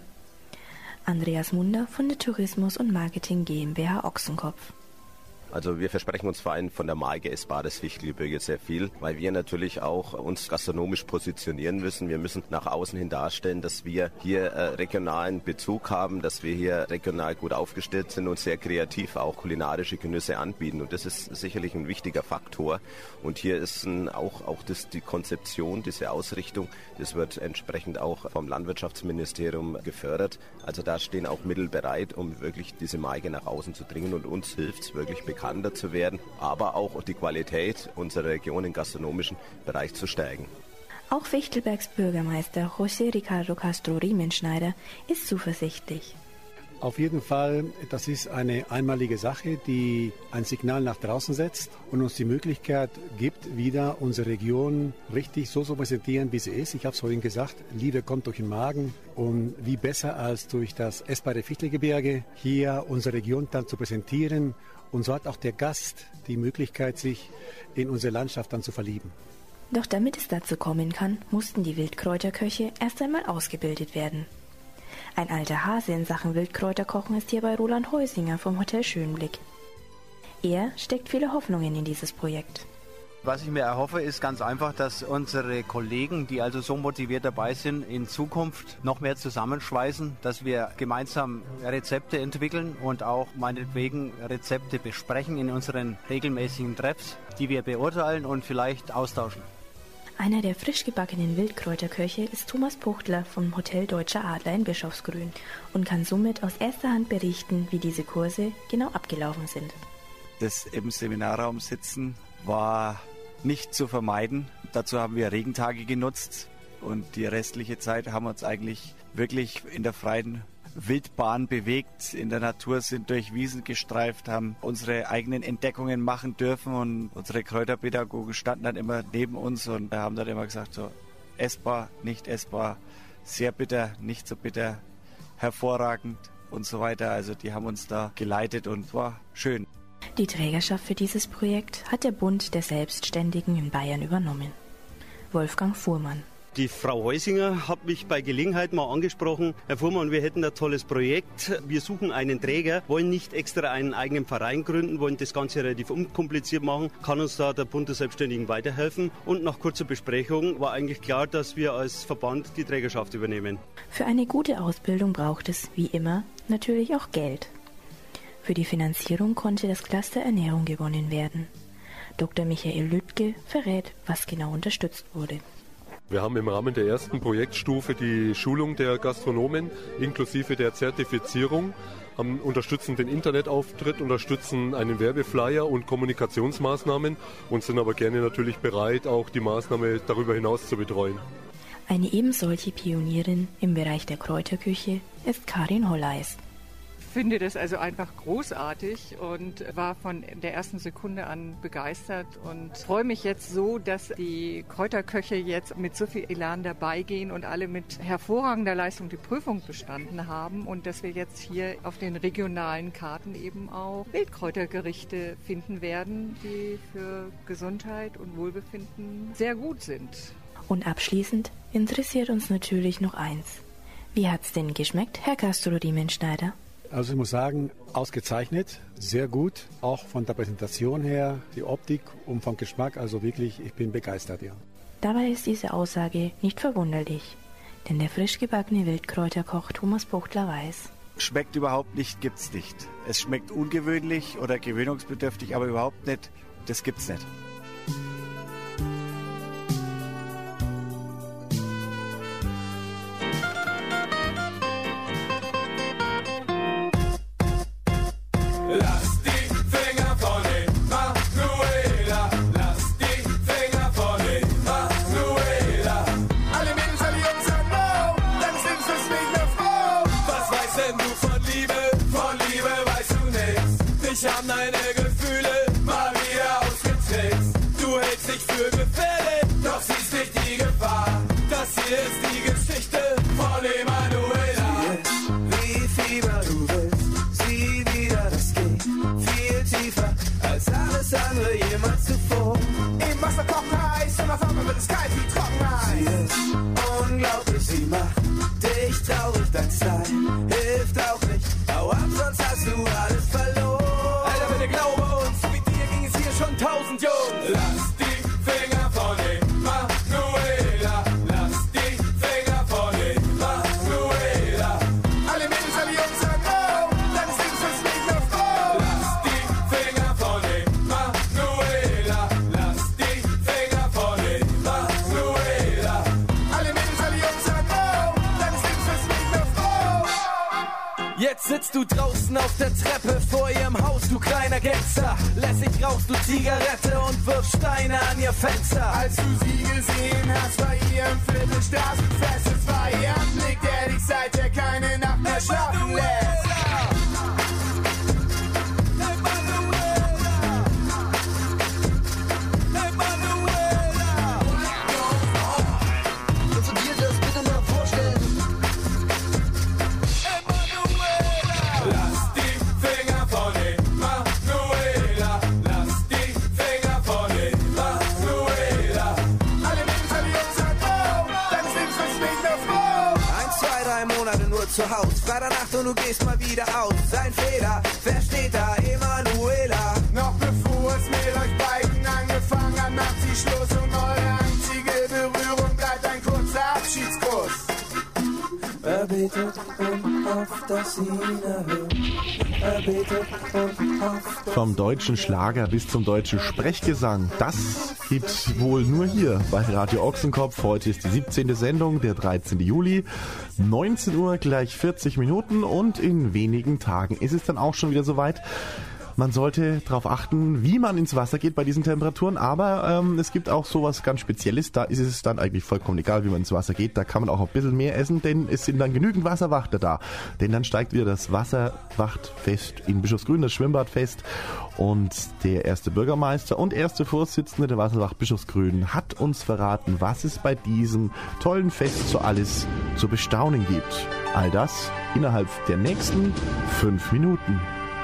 Andreas Munder von der Tourismus- und Marketing GmbH Ochsenkopf. Also wir versprechen uns vor allem von der Marke Essbares Fichtelgebirge sehr viel, weil wir natürlich auch uns gastronomisch positionieren müssen. Wir müssen nach außen hin darstellen, dass wir hier regionalen Bezug haben, dass wir hier regional gut aufgestellt sind und sehr kreativ auch kulinarische Genüsse anbieten. Und das ist sicherlich ein wichtiger Faktor. Und hier ist auch die Konzeption, diese Ausrichtung, das wird entsprechend auch vom Landwirtschaftsministerium gefördert. Also da stehen auch Mittel bereit, um wirklich diese Marke nach außen zu bringen, und uns hilft es wirklich bekannter zu werden, aber auch die Qualität unserer Region im gastronomischen Bereich zu stärken. Auch Fichtelbergs Bürgermeister José Ricardo Castro Riemenschneider ist zuversichtlich. Auf jeden Fall, das ist eine einmalige Sache, die ein Signal nach draußen setzt und uns die Möglichkeit gibt, wieder unsere Region richtig so zu präsentieren, wie sie ist. Ich habe es vorhin gesagt, Liebe kommt durch den Magen, und wie besser als durch das essbare Fichtelgebirge hier unsere Region dann zu präsentieren. Und so hat auch der Gast die Möglichkeit, sich in unsere Landschaft dann zu verlieben. Doch damit es dazu kommen kann, mussten die Wildkräuterköche erst einmal ausgebildet werden. Ein alter Hase in Sachen Wildkräuterkochen ist hierbei Roland Heusinger vom Hotel Schönblick. Er steckt viele Hoffnungen in dieses Projekt. Was ich mir erhoffe, ist ganz einfach, dass unsere Kollegen, die also so motiviert dabei sind, in Zukunft noch mehr zusammenschweißen, dass wir gemeinsam Rezepte entwickeln und auch meinetwegen Rezepte besprechen in unseren regelmäßigen Treffs, die wir beurteilen und vielleicht austauschen. Einer der frisch gebackenen Wildkräuterköche ist Thomas Puchtler vom Hotel Deutscher Adler in Bischofsgrün und kann somit aus erster Hand berichten, wie diese Kurse genau abgelaufen sind. Das im Seminarraum sitzen war nicht zu vermeiden. Dazu haben wir Regentage genutzt und die restliche Zeit haben wir uns eigentlich wirklich in der freien Wildbahn bewegt, in der Natur, sind durch Wiesen gestreift, haben unsere eigenen Entdeckungen machen dürfen, und unsere Kräuterpädagogen standen dann immer neben uns und haben dann immer gesagt, so essbar, nicht essbar, sehr bitter, nicht so bitter, hervorragend und so weiter. Also die haben uns da geleitet und war schön. Die Trägerschaft für dieses Projekt hat der Bund der Selbstständigen in Bayern übernommen. Wolfgang Fuhrmann. Die Frau Heusinger hat mich bei Gelegenheit mal angesprochen. Herr Fuhrmann, wir hätten ein tolles Projekt. Wir suchen einen Träger, wollen nicht extra einen eigenen Verein gründen, wollen das Ganze relativ unkompliziert machen. Kann uns da der Bund der Selbstständigen weiterhelfen? Und nach kurzer Besprechung war eigentlich klar, dass wir als Verband die Trägerschaft übernehmen. Für eine gute Ausbildung braucht es, wie immer, natürlich auch Geld. Für die Finanzierung konnte das Cluster Ernährung gewonnen werden. Dr. Michael Lüttke verrät, was genau unterstützt wurde. Wir haben im Rahmen der ersten Projektstufe die Schulung der Gastronomen inklusive der Zertifizierung, unterstützen den Internetauftritt, unterstützen einen Werbeflyer und Kommunikationsmaßnahmen und sind aber gerne natürlich bereit, auch die Maßnahme darüber hinaus zu betreuen. Eine ebensolche Pionierin im Bereich der Kräuterküche ist Karin Holleis. Ich finde das also einfach großartig und war von der ersten Sekunde an begeistert und freue mich jetzt so, dass die Kräuterköche jetzt mit so viel Elan dabei gehen und alle mit hervorragender Leistung die Prüfung bestanden haben und dass wir jetzt hier auf den regionalen Karten eben auch Wildkräutergerichte finden werden, die für Gesundheit und Wohlbefinden sehr gut sind. Und abschließend interessiert uns natürlich noch eins. Wie hat's denn geschmeckt, Herr Castro Riemenschneider? Also ich muss sagen, ausgezeichnet, sehr gut, auch von der Präsentation her, die Optik und vom Geschmack, also wirklich, ich bin begeistert, ja. Dabei ist diese Aussage nicht verwunderlich, denn der frisch gebackene Wildkräuterkoch Thomas Buchtler weiß: Schmeckt überhaupt nicht, gibt's nicht. Es schmeckt ungewöhnlich oder gewöhnungsbedürftig, aber überhaupt nicht, das gibt's nicht. Jetzt sitzt du draußen auf der Treppe vor ihrem Haus, du kleiner Gangster. Lässig rauchst du Zigarette und wirfst Steine an ihr Fenster. Als du sie gesehen hast bei ihrem Viertelstraßenfest, es war ihr Anblick, der dich seither keine Nacht mehr schlafen lässt. Zu Haus, Freitagnacht und du gehst mal wieder aus. Sein Fehler, wer steht da? Emanuela. Noch bevor es mit euch beiden angefangen hat, macht sie Schluss und eure einzige Berührung bleibt ein kurzer Abschiedskuss. Er betet und hofft, dass sie ihn erhört. Er betet und hofft. Vom deutschen Schlager bis zum deutschen Sprechgesang, das gibt's wohl nur hier bei Radio Ochsenkopf. Heute ist die 17. Sendung, der 13. Juli, 19 Uhr gleich 40 Minuten und in wenigen Tagen ist es dann auch schon wieder soweit. Man sollte darauf achten, wie man ins Wasser geht bei diesen Temperaturen, aber es gibt auch sowas ganz Spezielles, da ist es dann eigentlich vollkommen egal, wie man ins Wasser geht, da kann man auch ein bisschen mehr essen, denn es sind dann genügend Wasserwachter da, denn dann steigt wieder das Wasserwachtfest in Bischofsgrün, das Schwimmbadfest, und der erste Bürgermeister und erste Vorsitzende der Wasserwacht Bischofsgrün hat uns verraten, was es bei diesem tollen Fest so alles zu bestaunen gibt. All das innerhalb der nächsten 5 Minuten.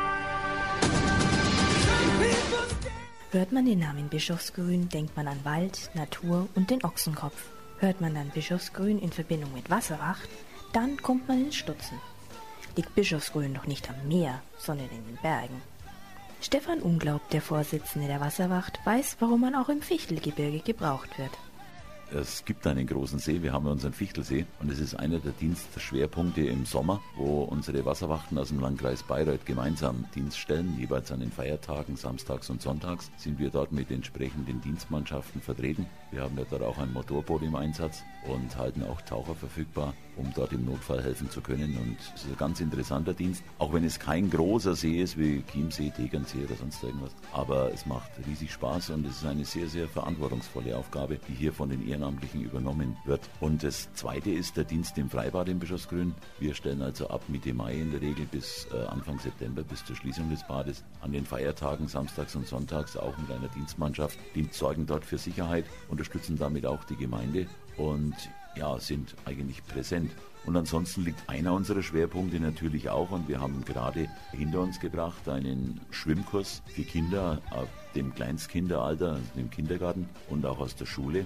Hört man den Namen Bischofsgrün, denkt man an Wald, Natur und den Ochsenkopf. Hört man dann Bischofsgrün in Verbindung mit Wasserwacht, dann kommt man ins Stutzen. Liegt Bischofsgrün doch nicht am Meer, sondern in den Bergen. Stefan Unglaub, der Vorsitzende der Wasserwacht, weiß, warum man auch im Fichtelgebirge gebraucht wird. Es gibt einen großen See, wir haben ja unseren Fichtelsee und es ist einer der Dienstschwerpunkte im Sommer, wo unsere Wasserwachten aus dem Landkreis Bayreuth gemeinsam Dienst stellen. Jeweils an den Feiertagen, samstags und sonntags, sind wir dort mit entsprechenden Dienstmannschaften vertreten. Wir haben ja dort auch ein Motorboot im Einsatz und halten auch Taucher verfügbar, um dort im Notfall helfen zu können. Und es ist ein ganz interessanter Dienst, auch wenn es kein großer See ist wie Chiemsee, Tegernsee oder sonst irgendwas. Aber es macht riesig Spaß und es ist eine sehr, sehr verantwortungsvolle Aufgabe, die hier von den Ehrenamtlichen übernommen wird. Und das Zweite ist der Dienst im Freibad in Bischofsgrün. Wir stellen also ab Mitte Mai in der Regel bis Anfang September, bis zur Schließung des Bades, an den Feiertagen samstags und sonntags auch mit einer Dienstmannschaft. Die sorgen dort für Sicherheit, unterstützen damit auch die Gemeinde und ja, sind eigentlich präsent. Und ansonsten liegt einer unserer Schwerpunkte natürlich auch, und wir haben gerade hinter uns gebracht einen Schwimmkurs für Kinder ab dem Kleinstkinderalter, also dem Kindergarten und auch aus der Schule.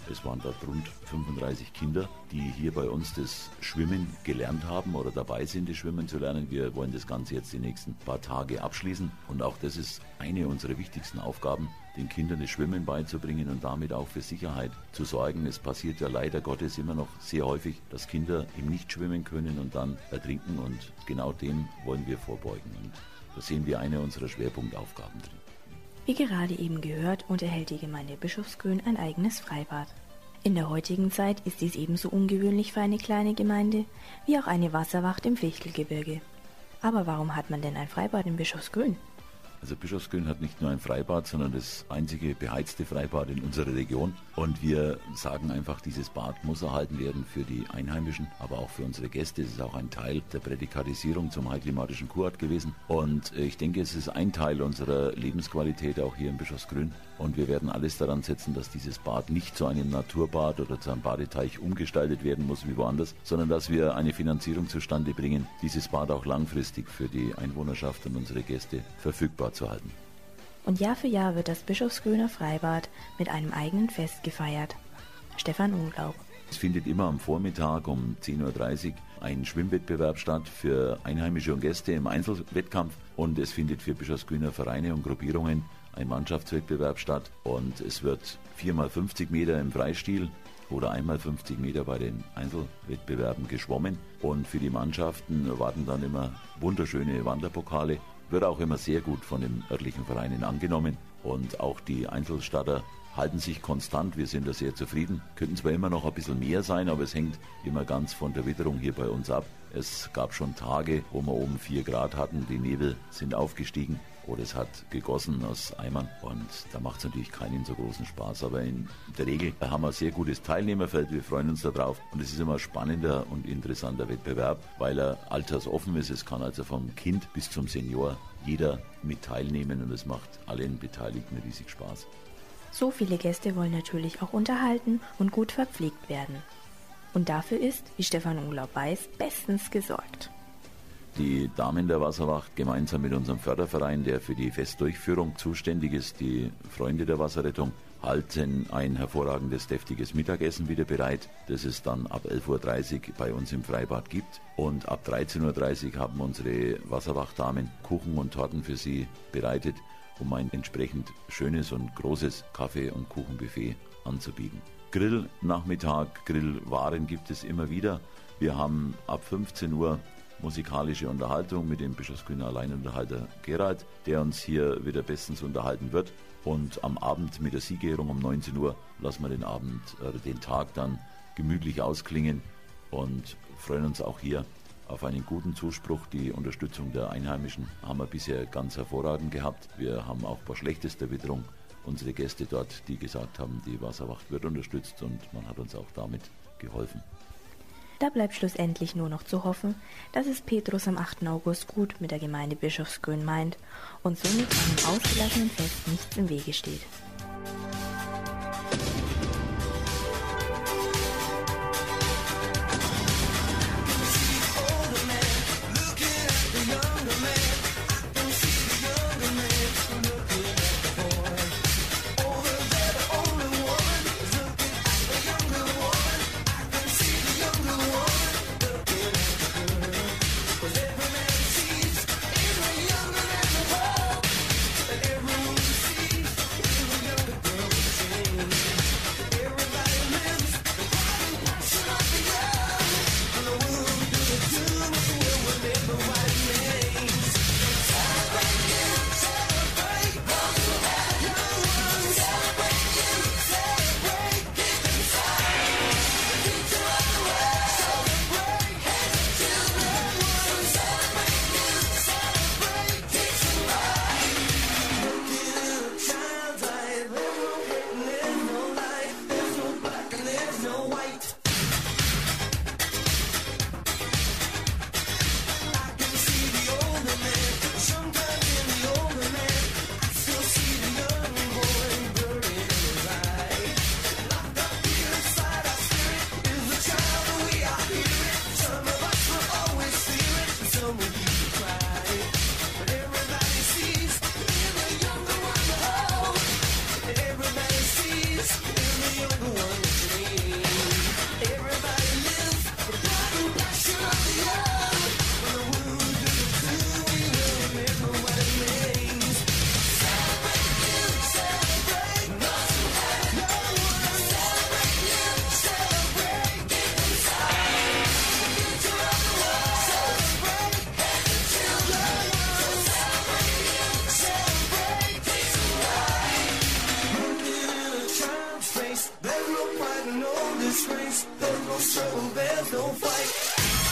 Es waren dort rund 35 Kinder, die hier bei uns das Schwimmen gelernt haben oder dabei sind, das Schwimmen zu lernen. Wir wollen das Ganze jetzt die nächsten paar Tage abschließen. Und auch das ist eine unserer wichtigsten Aufgaben, den Kindern das Schwimmen beizubringen und damit auch für Sicherheit zu sorgen. Es passiert ja leider Gottes immer noch sehr häufig, dass Kinder eben nicht schwimmen können und dann ertrinken. Und genau dem wollen wir vorbeugen. Und da sehen wir eine unserer Schwerpunktaufgaben drin. Wie gerade eben gehört, unterhält die Gemeinde Bischofsgrün ein eigenes Freibad. In der heutigen Zeit ist dies ebenso ungewöhnlich für eine kleine Gemeinde wie auch eine Wasserwacht im Fichtelgebirge. Aber warum hat man denn ein Freibad in Bischofsgrün? Also Bischofsgrün hat nicht nur ein Freibad, sondern das einzige beheizte Freibad in unserer Region. Und wir sagen einfach, dieses Bad muss erhalten werden für die Einheimischen, aber auch für unsere Gäste. Es ist auch ein Teil der Prädikatisierung zum heilklimatischen Kurort gewesen. Und ich denke, es ist ein Teil unserer Lebensqualität auch hier in Bischofsgrün. Und wir werden alles daran setzen, dass dieses Bad nicht zu einem Naturbad oder zu einem Badeteich umgestaltet werden muss wie woanders, sondern dass wir eine Finanzierung zustande bringen, dieses Bad auch langfristig für die Einwohnerschaft und unsere Gäste verfügbar zu halten. Und Jahr für Jahr wird das Bischofsgrüner Freibad mit einem eigenen Fest gefeiert. Stefan Unglaub. Es findet immer am Vormittag um 10.30 Uhr ein Schwimmwettbewerb statt für Einheimische und Gäste im Einzelwettkampf. Und es findet für Bischofsgrüner Vereine und Gruppierungen ein Mannschaftswettbewerb statt. Und es wird 4x50 Meter im Freistil oder 1x50 Meter bei den Einzelwettbewerben geschwommen. Und für die Mannschaften warten dann immer wunderschöne Wanderpokale. Wird auch immer sehr gut von den örtlichen Vereinen angenommen. Und auch die Einzelstarter halten sich konstant. Wir sind da sehr zufrieden. Könnten zwar immer noch ein bisschen mehr sein, aber es hängt immer ganz von der Witterung hier bei uns ab. Es gab schon Tage, wo wir oben 4 Grad hatten. Die Nebel sind aufgestiegen oder es hat gegossen aus Eimern. Und da macht es natürlich keinen so großen Spaß. Aber in der Regel haben wir ein sehr gutes Teilnehmerfeld. Wir freuen uns darauf. Und es ist immer ein spannender und interessanter Wettbewerb, weil er altersoffen ist. Es kann also vom Kind bis zum Senior jeder mit teilnehmen. Und es macht allen Beteiligten riesig Spaß. So viele Gäste wollen natürlich auch unterhalten und gut verpflegt werden. Und dafür ist, wie Stefan Unglaub weiß, bestens gesorgt. Die Damen der Wasserwacht gemeinsam mit unserem Förderverein, der für die Festdurchführung zuständig ist, die Freunde der Wasserrettung, halten ein hervorragendes, deftiges Mittagessen wieder bereit, das es dann ab 11.30 Uhr bei uns im Freibad gibt. Und ab 13.30 Uhr haben unsere Wasserwachtdamen Kuchen und Torten für sie bereitet, um ein entsprechend schönes und großes Kaffee- und Kuchenbuffet anzubieten. Grillnachmittag, Grillwaren gibt es immer wieder. Wir haben ab 15 Uhr musikalische Unterhaltung mit dem Bischofsgrüner Alleinunterhalter Gerald, der uns hier wieder bestens unterhalten wird. Und am Abend mit der Siegerehrung um 19 Uhr lassen wir den Tag dann gemütlich ausklingen und freuen uns auch hier auf einen guten Zuspruch. Die Unterstützung der Einheimischen haben wir bisher ganz hervorragend gehabt. Wir haben auch bei schlechtester Witterung unsere Gäste dort, die gesagt haben, die Wasserwacht wird unterstützt und man hat uns auch damit geholfen. Da bleibt schlussendlich nur noch zu hoffen, dass es Petrus am 8. August gut mit der Gemeinde Bischofsgrün meint und somit einem ausgelassenen Fest nichts im Wege steht. this race, there's no struggle, there's no fight.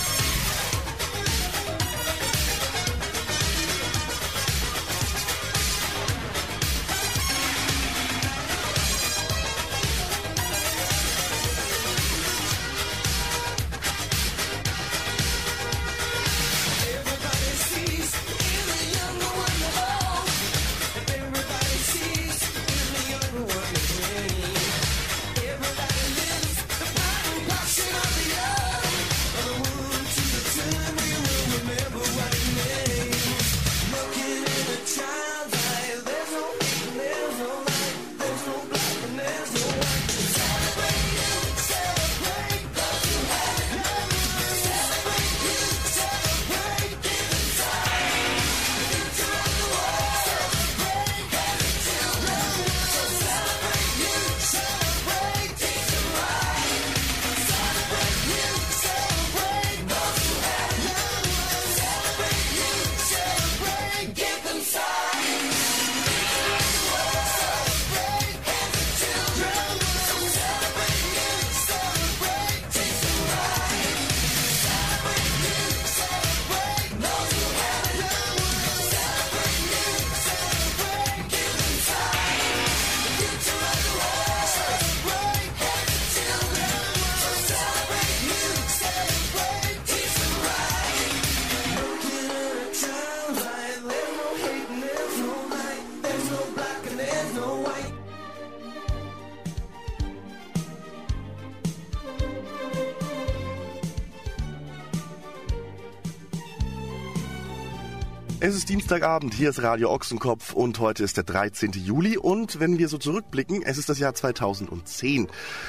Es ist Dienstagabend, hier ist Radio Ochsenkopf und heute ist der 13. Juli und wenn wir so zurückblicken, es ist das Jahr 2010.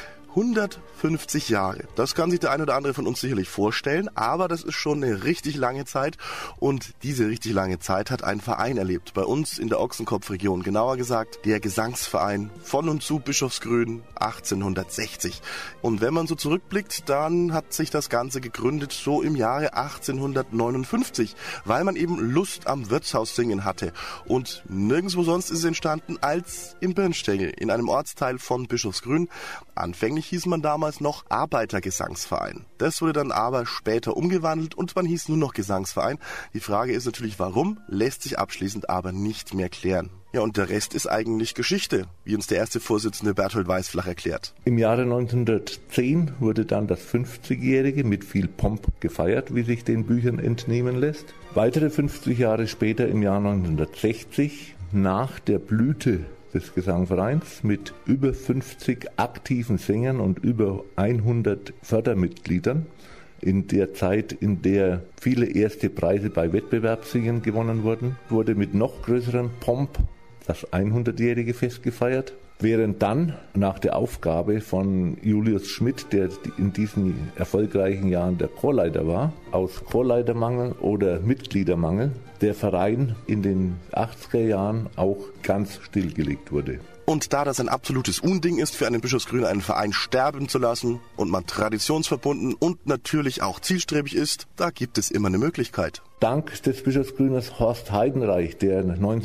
150 Jahre. Das kann sich der ein oder andere von uns sicherlich vorstellen, aber das ist schon eine richtig lange Zeit und diese richtig lange Zeit hat ein Verein erlebt, bei uns in der Ochsenkopf-Region, genauer gesagt der Gesangsverein von und zu Bischofsgrün 1860. Und wenn man so zurückblickt, dann hat sich das Ganze gegründet so im Jahre 1859, weil man eben Lust am Wirtshaussingen hatte und nirgendwo sonst ist es entstanden als im Birnstengel, in einem Ortsteil von Bischofsgrün. Anfänglich hieß man damals noch Arbeitergesangsverein. Das wurde dann aber später umgewandelt und man hieß nur noch Gesangsverein. Die Frage ist natürlich, warum, lässt sich abschließend aber nicht mehr klären. Ja, und der Rest ist eigentlich Geschichte, wie uns der erste Vorsitzende Berthold Weißflach erklärt. Im Jahre 1910 wurde dann das 50-Jährige mit viel Pomp gefeiert, wie sich den Büchern entnehmen lässt. Weitere 50 Jahre später, im Jahr 1960, nach der Blüte des Gesangvereins mit über 50 aktiven Sängern und über 100 Fördermitgliedern. In der Zeit, in der viele erste Preise bei Wettbewerbssingen gewonnen wurden, wurde mit noch größerem Pomp das 100-jährige Fest gefeiert. Während dann nach der Aufgabe von Julius Schmidt, der in diesen erfolgreichen Jahren der Chorleiter war, aus Chorleitermangel oder Mitgliedermangel, der Verein in den 80er Jahren auch ganz stillgelegt wurde. Und da das ein absolutes Unding ist, für einen Bischofsgrün einen Verein sterben zu lassen und man traditionsverbunden und natürlich auch zielstrebig ist, da gibt es immer eine Möglichkeit. Dank des Bischofsgrüners Horst Heidenreich, der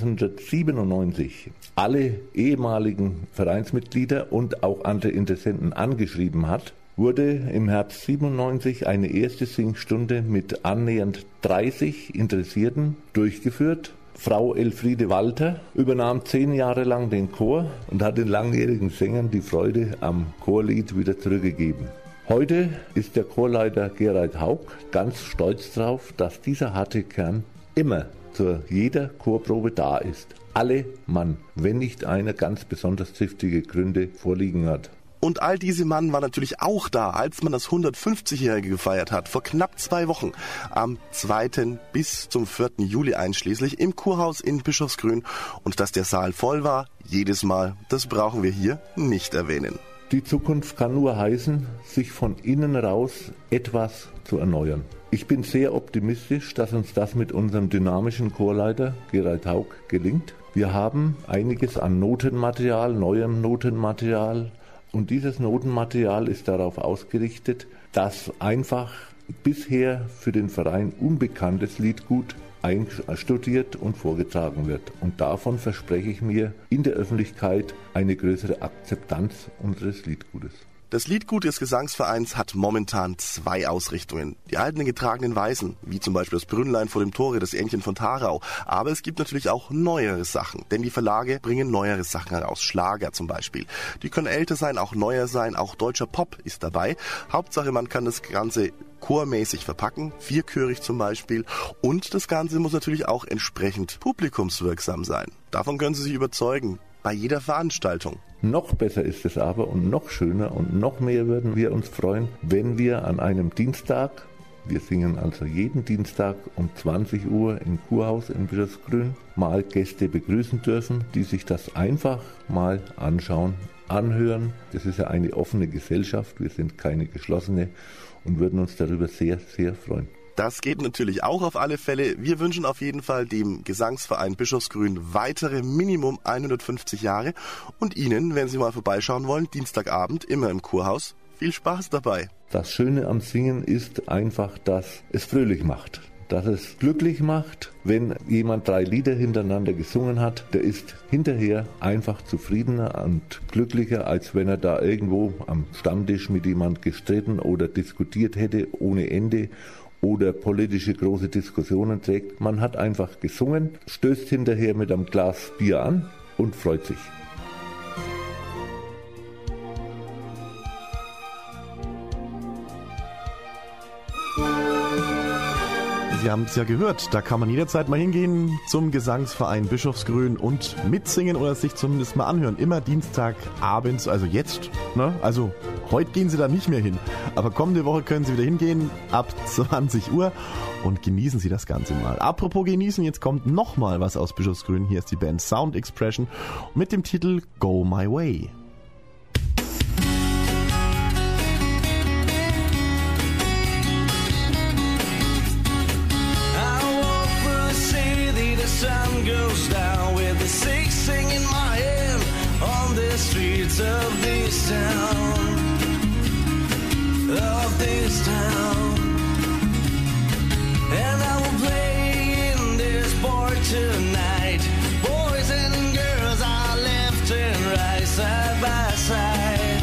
1997 alle ehemaligen Vereinsmitglieder und auch andere Interessenten angeschrieben hat, wurde im Herbst 97 eine erste Singstunde mit annähernd 30 Interessierten durchgeführt. Frau Elfriede Walter übernahm 10 Jahre lang den Chor und hat den langjährigen Sängern die Freude am Chorlied wieder zurückgegeben. Heute ist der Chorleiter Gerald Haug ganz stolz darauf, dass dieser harte Kern immer zu jeder Chorprobe da ist. Alle Mann, wenn nicht einer ganz besonders triftige Gründe vorliegen hat. Und all diese Mann war natürlich auch da, als man das 150-Jährige gefeiert hat, vor knapp 2 Wochen, am 2. bis zum 4. Juli einschließlich im Kurhaus in Bischofsgrün. Und dass der Saal voll war, jedes Mal, das brauchen wir hier nicht erwähnen. Die Zukunft kann nur heißen, sich von innen raus etwas zu erneuern. Ich bin sehr optimistisch, dass uns das mit unserem dynamischen Chorleiter Gerald Haug gelingt. Wir haben einiges an Notenmaterial, neuem Notenmaterial. Und dieses Notenmaterial ist darauf ausgerichtet, dass einfach bisher für den Verein unbekanntes Liedgut einstudiert und vorgetragen wird. Und davon verspreche ich mir in der Öffentlichkeit eine größere Akzeptanz unseres Liedgutes. Das Liedgut des Gesangsvereins hat momentan 2 Ausrichtungen. Die alten getragenen Weisen, wie zum Beispiel das Brünnlein vor dem Tore, das Entchen von Tharau. Aber es gibt natürlich auch neuere Sachen, denn die Verlage bringen neuere Sachen heraus. Schlager zum Beispiel. Die können älter sein, auch neuer sein, auch deutscher Pop ist dabei. Hauptsache, man kann das Ganze chormäßig verpacken, vierchörig zum Beispiel. Und das Ganze muss natürlich auch entsprechend publikumswirksam sein. Davon können Sie sich überzeugen. Bei jeder Veranstaltung. Noch besser ist es aber und noch schöner und noch mehr würden wir uns freuen, wenn wir an einem Dienstag, wir singen also jeden Dienstag um 20 Uhr im Kurhaus in Bischofsgrün, mal Gäste begrüßen dürfen, die sich das einfach mal anschauen, anhören. Das ist ja eine offene Gesellschaft, wir sind keine geschlossene und würden uns darüber sehr, sehr freuen. Das geht natürlich auch auf alle Fälle. Wir wünschen auf jeden Fall dem Gesangsverein Bischofsgrün weitere Minimum 150 Jahre und Ihnen, wenn Sie mal vorbeischauen wollen, Dienstagabend immer im Kurhaus. Viel Spaß dabei. Das Schöne am Singen ist einfach, dass es fröhlich macht. Dass es glücklich macht, wenn jemand 3 Lieder hintereinander gesungen hat, der ist hinterher einfach zufriedener und glücklicher, als wenn er da irgendwo am Stammtisch mit jemand gestritten oder diskutiert hätte ohne Ende oder politische große Diskussionen trägt. Man hat einfach gesungen, stößt hinterher mit einem Glas Bier an und freut sich. Sie haben es ja gehört, da kann man jederzeit mal hingehen zum Gesangsverein Bischofsgrün und mitsingen oder sich zumindest mal anhören. Immer Dienstagabends, also jetzt, ne? Also heute gehen Sie da nicht mehr hin, aber kommende Woche können Sie wieder hingehen ab 20 Uhr und genießen Sie das Ganze mal. Apropos genießen, jetzt kommt nochmal was aus Bischofsgrün. Hier ist die Band Sound Expression mit dem Titel Go My Way. Sun goes down with the sick singing my hand on the streets of this town, and I will play in this bar tonight. Boys and girls are left and right, side by side,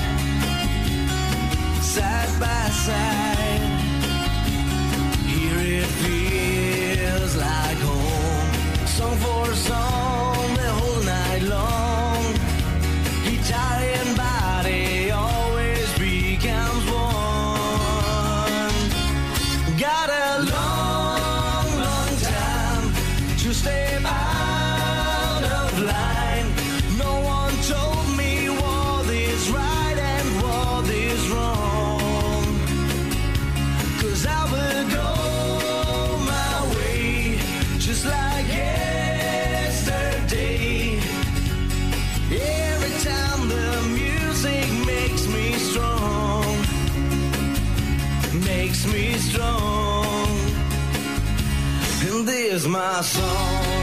side by side. Here it feels like home. Song for song the whole night long. Guitar and body always becomes one. Got a long, long time to step out of line. No one told me what is right and what is wrong. 'Cause I will go my way just like yesterday. Every time the music makes me strong, makes me strong. And this is my song.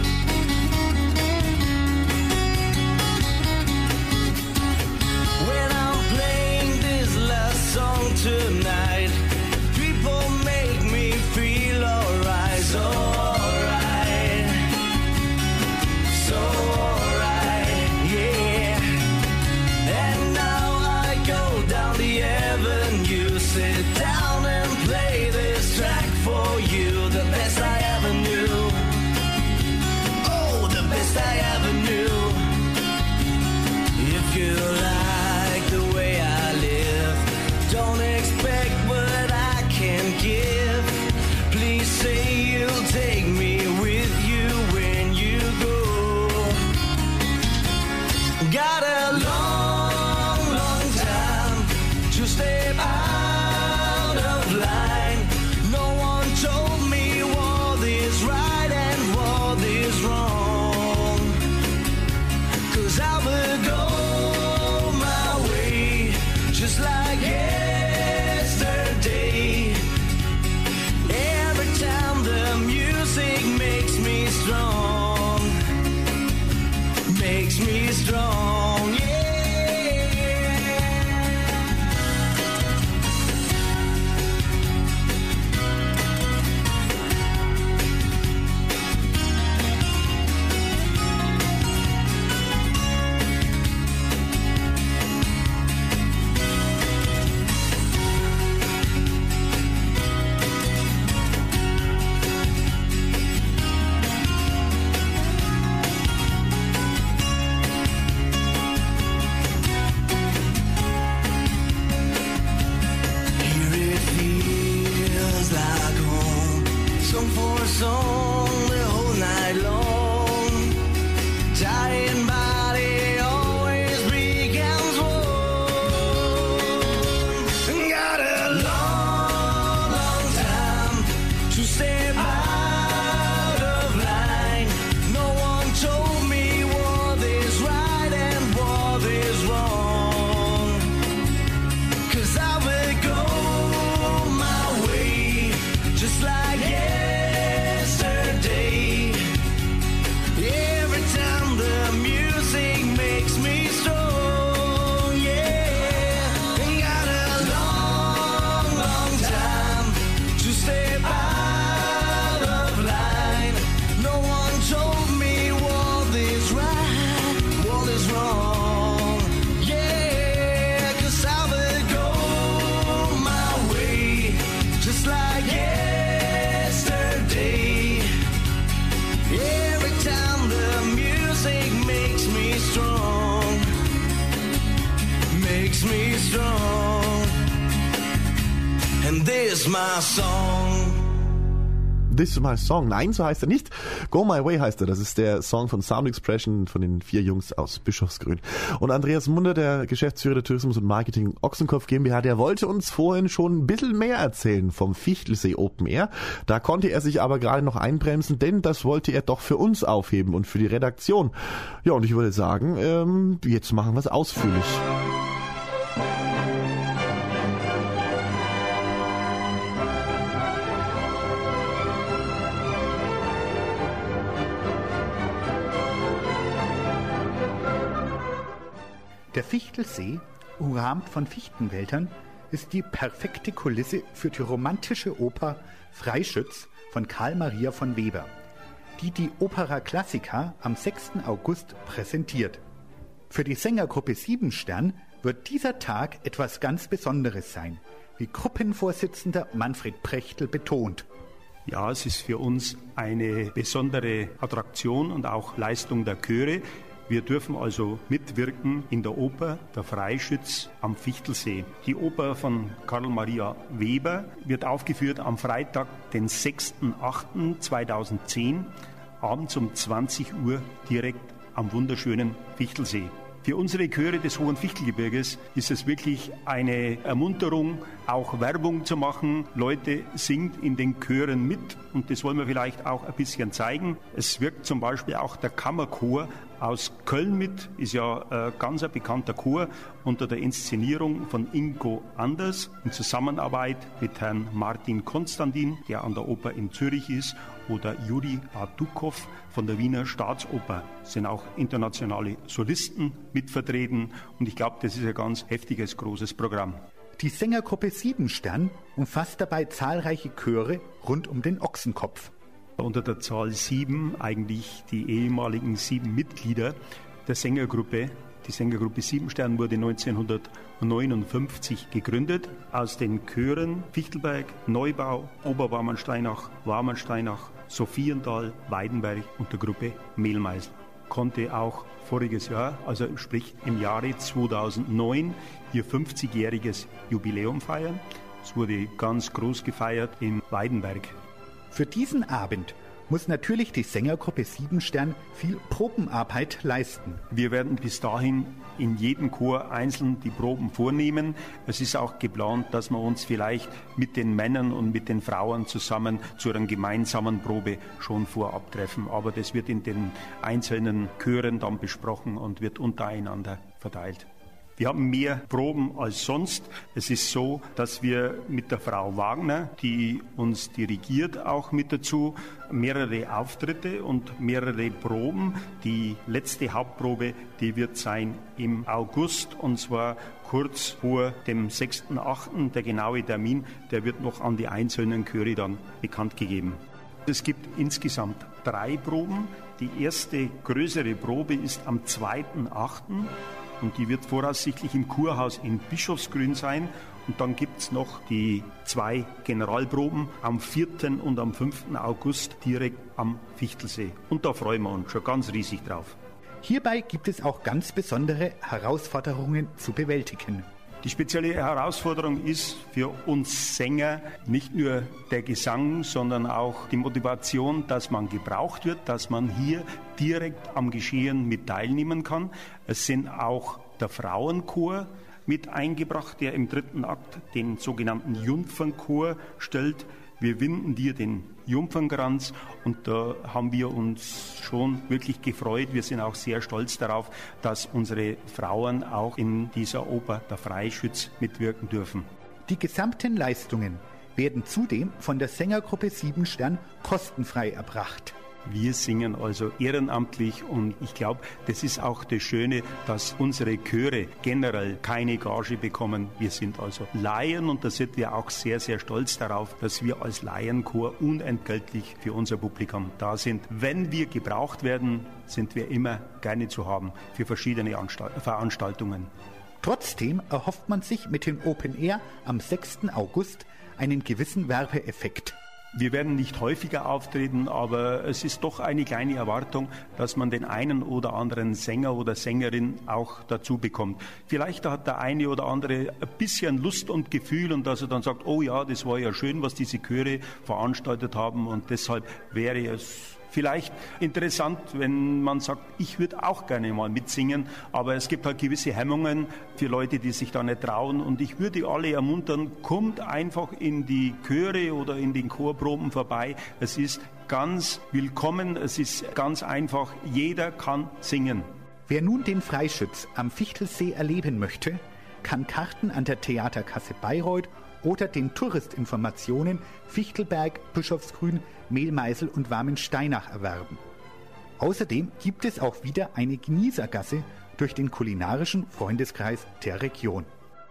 When I'm playing this last song tonight, people make me feel alright, so alright, so alright, yeah. And now I go down the avenue, sit down and play this track for you, the best I ever knew. Oh, the best I ever knew. If you like the way I live, don't expect what I can give. Please say you'll take me with you when you go. Got a long, long time to step out of line. No one told me what is right and what is wrong. 'Cause I will go my way just like yesterday. Every time the music makes me strong, makes me strong, yeah. makes me strong. And this my song. This is my song. Nein, so heißt er nicht. Go My Way heißt er. Das ist der Song von Sound Expression von den 4 Jungs aus Bischofsgrün. Und Andreas Munder, der Geschäftsführer der Tourismus und Marketing Ochsenkopf GmbH, der wollte uns vorhin schon ein bisschen mehr erzählen vom Fichtelsee Open Air. Da konnte er sich aber gerade noch einbremsen, denn das wollte er doch für uns aufheben und für die Redaktion. Ja, und ich würde sagen, jetzt machen wir es ausführlich. Der Fichtelsee, umrahmt von Fichtenwäldern, ist die perfekte Kulisse für die romantische Oper Freischütz von Karl Maria von Weber, die Opera Classica am 6. August präsentiert. Für die Sängergruppe Siebenstern wird dieser Tag etwas ganz Besonderes sein, wie Gruppenvorsitzender Manfred Prechtl betont. Ja, es ist für uns eine besondere Attraktion und auch Leistung der Chöre. Wir dürfen also mitwirken in der Oper Der Freischütz am Fichtelsee. Die Oper von Karl Maria Weber wird aufgeführt am Freitag, den 6.8.2010, abends um 20 Uhr direkt am wunderschönen Fichtelsee. Für unsere Chöre des Hohen Fichtelgebirges ist es wirklich eine Ermunterung, auch Werbung zu machen. Leute, singt in den Chören mit und das wollen wir vielleicht auch ein bisschen zeigen. Es wirkt zum Beispiel auch der Kammerchor aus Köln mit, ist ja ein ganz bekannter Chor unter der Inszenierung von Ingo Anders in Zusammenarbeit mit Herrn Martin Konstantin, der an der Oper in Zürich ist, oder Juri Adukow von der Wiener Staatsoper. Es sind auch internationale Solisten mitvertreten und ich glaube, das ist ein ganz heftiges, großes Programm. Die Sängergruppe Siebenstern umfasst dabei zahlreiche Chöre rund um den Ochsenkopf. Unter der Zahl 7 eigentlich die ehemaligen 7 Mitglieder der Sängergruppe. Die Sängergruppe Siebenstern wurde 1959 gegründet aus den Chören Fichtelberg, Neubau, Oberwarmansteinach, Warmansteinach, Sophienthal, Weidenberg und der Gruppe Mehlmeisel. Konnte auch voriges Jahr, also sprich im Jahre 2009, ihr 50-jähriges Jubiläum feiern. Es wurde ganz groß gefeiert in Weidenberg. Für diesen Abend muss natürlich die Sängergruppe Siebenstern viel Probenarbeit leisten. Wir werden bis dahin in jedem Chor einzeln die Proben vornehmen. Es ist auch geplant, dass wir uns vielleicht mit den Männern und mit den Frauen zusammen zu einer gemeinsamen Probe schon vorab treffen. Aber das wird in den einzelnen Chören dann besprochen und wird untereinander verteilt. Wir haben mehr Proben als sonst. Es ist so, dass wir mit der Frau Wagner, die uns dirigiert, auch mit dazu, mehrere Auftritte und mehrere Proben. Die letzte Hauptprobe, die wird sein im August und zwar kurz vor dem 6.8. Der genaue Termin, der wird noch an die einzelnen Chöre dann bekannt gegeben. Es gibt insgesamt 3 Proben. Die erste größere Probe ist am 2.8. und die wird voraussichtlich im Kurhaus in Bischofsgrün sein. Und dann gibt es noch die 2 Generalproben am 4. und am 5. August direkt am Fichtelsee. Und da freuen wir uns schon ganz riesig drauf. Hierbei gibt es auch ganz besondere Herausforderungen zu bewältigen. Die spezielle Herausforderung ist für uns Sänger nicht nur der Gesang, sondern auch die Motivation, dass man gebraucht wird, dass man hier direkt am Geschehen mit teilnehmen kann. Es sind auch der Frauenchor mit eingebracht, der im 3. Akt den sogenannten Jungfernchor stellt. Wir winden dir den Jungfernkranz und da haben wir uns schon wirklich gefreut. Wir sind auch sehr stolz darauf, dass unsere Frauen auch in dieser Oper Der Freischütz mitwirken dürfen. Die gesamten Leistungen werden zudem von der Sängergruppe Siebenstern kostenfrei erbracht. Wir singen also ehrenamtlich und ich glaube, das ist auch das Schöne, dass unsere Chöre generell keine Gage bekommen. Wir sind also Laien und da sind wir auch sehr, sehr stolz darauf, dass wir als Laienchor unentgeltlich für unser Publikum da sind. Wenn wir gebraucht werden, sind wir immer gerne zu haben für verschiedene Veranstaltungen. Trotzdem erhofft man sich mit dem Open Air am 6. August einen gewissen Werbeeffekt. Wir werden nicht häufiger auftreten, aber es ist doch eine kleine Erwartung, dass man den einen oder anderen Sänger oder Sängerin auch dazu bekommt. Vielleicht hat der eine oder andere ein bisschen Lust und Gefühl und dass er dann sagt, oh ja, das war ja schön, was diese Chöre veranstaltet haben und deshalb wäre es vielleicht interessant, wenn man sagt, ich würde auch gerne mal mitsingen, aber es gibt halt gewisse Hemmungen für Leute, die sich da nicht trauen und ich würde alle ermuntern, kommt einfach in die Chöre oder in den Chorproben vorbei. Es ist ganz willkommen, es ist ganz einfach, jeder kann singen. Wer nun den Freischütz am Fichtelsee erleben möchte, kann Karten an der Theaterkasse Bayreuth oder den Touristinformationen Fichtelberg, Bischofsgrün, Mehlmeisel und Warmensteinach erwerben. Außerdem gibt es auch wieder eine Genießergasse durch den kulinarischen Freundeskreis der Region.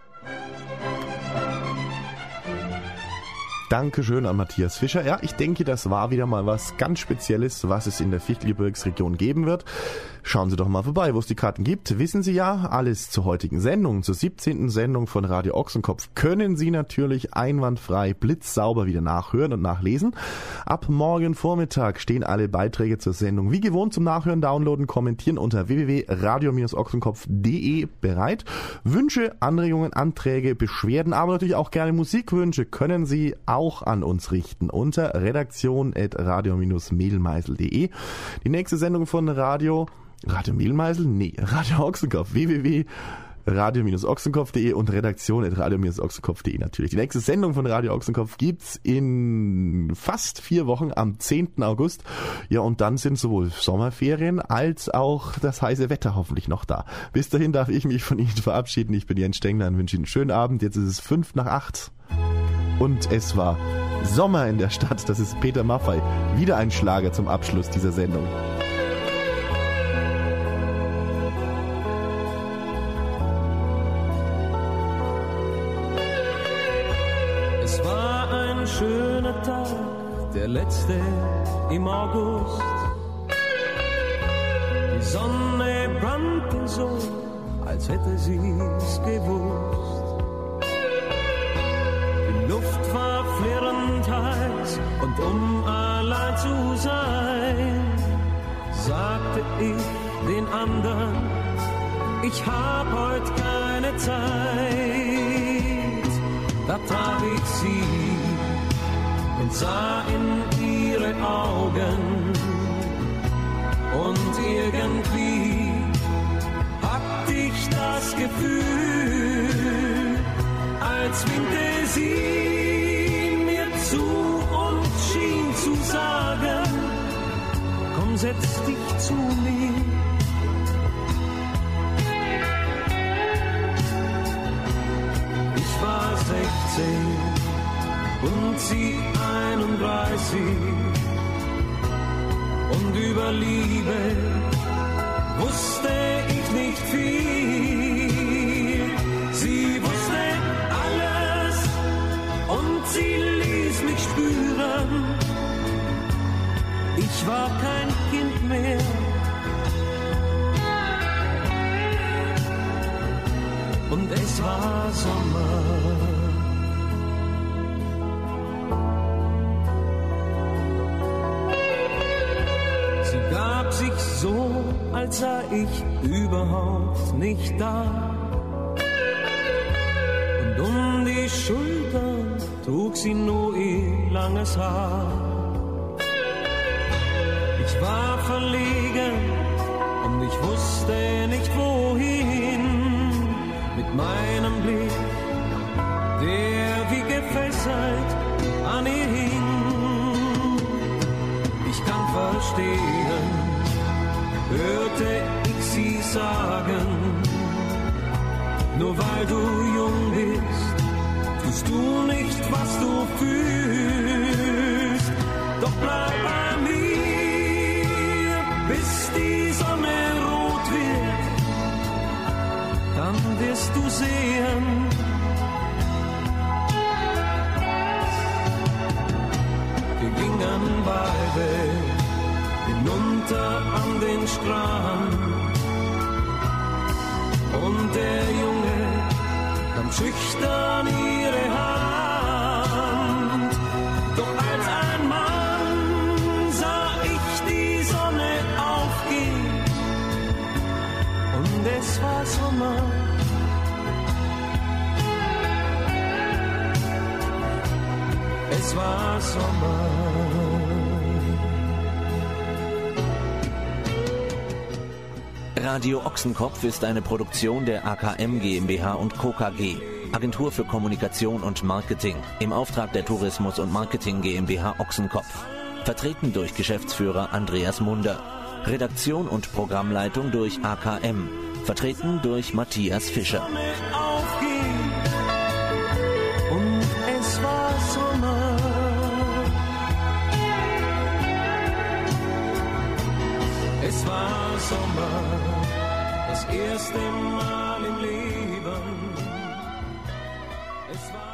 Dankeschön an Matthias Fischer. Ja, ich denke, das war wieder mal was ganz Spezielles, was es in der Fichtelgebirgsregion geben wird. Schauen Sie doch mal vorbei, wo es die Karten gibt. Wissen Sie ja, alles zur heutigen Sendung, zur 17. Sendung von Radio Ochsenkopf können Sie natürlich einwandfrei, blitzsauber wieder nachhören und nachlesen. Ab morgen Vormittag stehen alle Beiträge zur Sendung wie gewohnt zum Nachhören, Downloaden, Kommentieren unter www.radio-ochsenkopf.de bereit. Wünsche, Anregungen, Anträge, Beschwerden, aber natürlich auch gerne Musikwünsche können Sie auch an uns richten unter redaktion@radio-mehlmeisel.de. Die nächste Sendung von Radio Mehlmeisel? Nee, Radio Ochsenkopf, www.radio-ochsenkopf.de und redaktion@radio-ochsenkopf.de natürlich. Die nächste Sendung von Radio Ochsenkopf gibt's in fast 4 Wochen am 10. August. Ja, und dann sind sowohl Sommerferien als auch das heiße Wetter hoffentlich noch da. Bis dahin darf ich mich von Ihnen verabschieden. Ich bin Jens Stengler und wünsche Ihnen einen schönen Abend. Jetzt ist es 7:55 und es war Sommer in der Stadt. Das ist Peter Maffay. Wieder ein Schlager zum Abschluss dieser Sendung. Es war ein schöner Tag, der letzte im August. Die Sonne brannte so, als hätte sie's gewusst. Die Luft war flirrend heiß und um allein zu sein, sagte ich den anderen, ich hab heut keine Zeit. Da traf ich sie und sah in ihre Augen und irgendwie hatte ich das Gefühl, als winkte sie mir zu und schien zu sagen, komm, setz dich zu mir. Ich war 16 und sie 31 und über Liebe wusste ich nicht viel. Sie wusste alles und sie ließ mich spüren, ich war kein Kind mehr. Und es war Sommer. Sie gab sich so, als sei ich überhaupt nicht da. Und um die Schultern trug sie nur ihr langes Haar. Ich war verlegen und ich wusste nicht wohin. Mit meinem Blick, der wie gefesselt an ihr hing. Ich kann verstehen, hörte ich sie sagen, nur weil du jung bist, tust du nicht, was du fühlst. Doch bleib bei mir, bis die Sonne rot wird, dann wirst du sehen, wir gingen beide hinunter an den Strand und der Junge nahm schüchtern ihre Hand, doch als ein Sommer. Es war Sommer. Radio Ochsenkopf ist eine Produktion der AKM GmbH und Co. KG, Agentur für Kommunikation und Marketing, im Auftrag der Tourismus- und Marketing GmbH Ochsenkopf. Vertreten durch Geschäftsführer Andreas Munder. Redaktion und Programmleitung durch AKM. Vertreten durch Matthias Fischer. Und es war Sommer. Es war Sommer, das erste Mal im Leben. Es war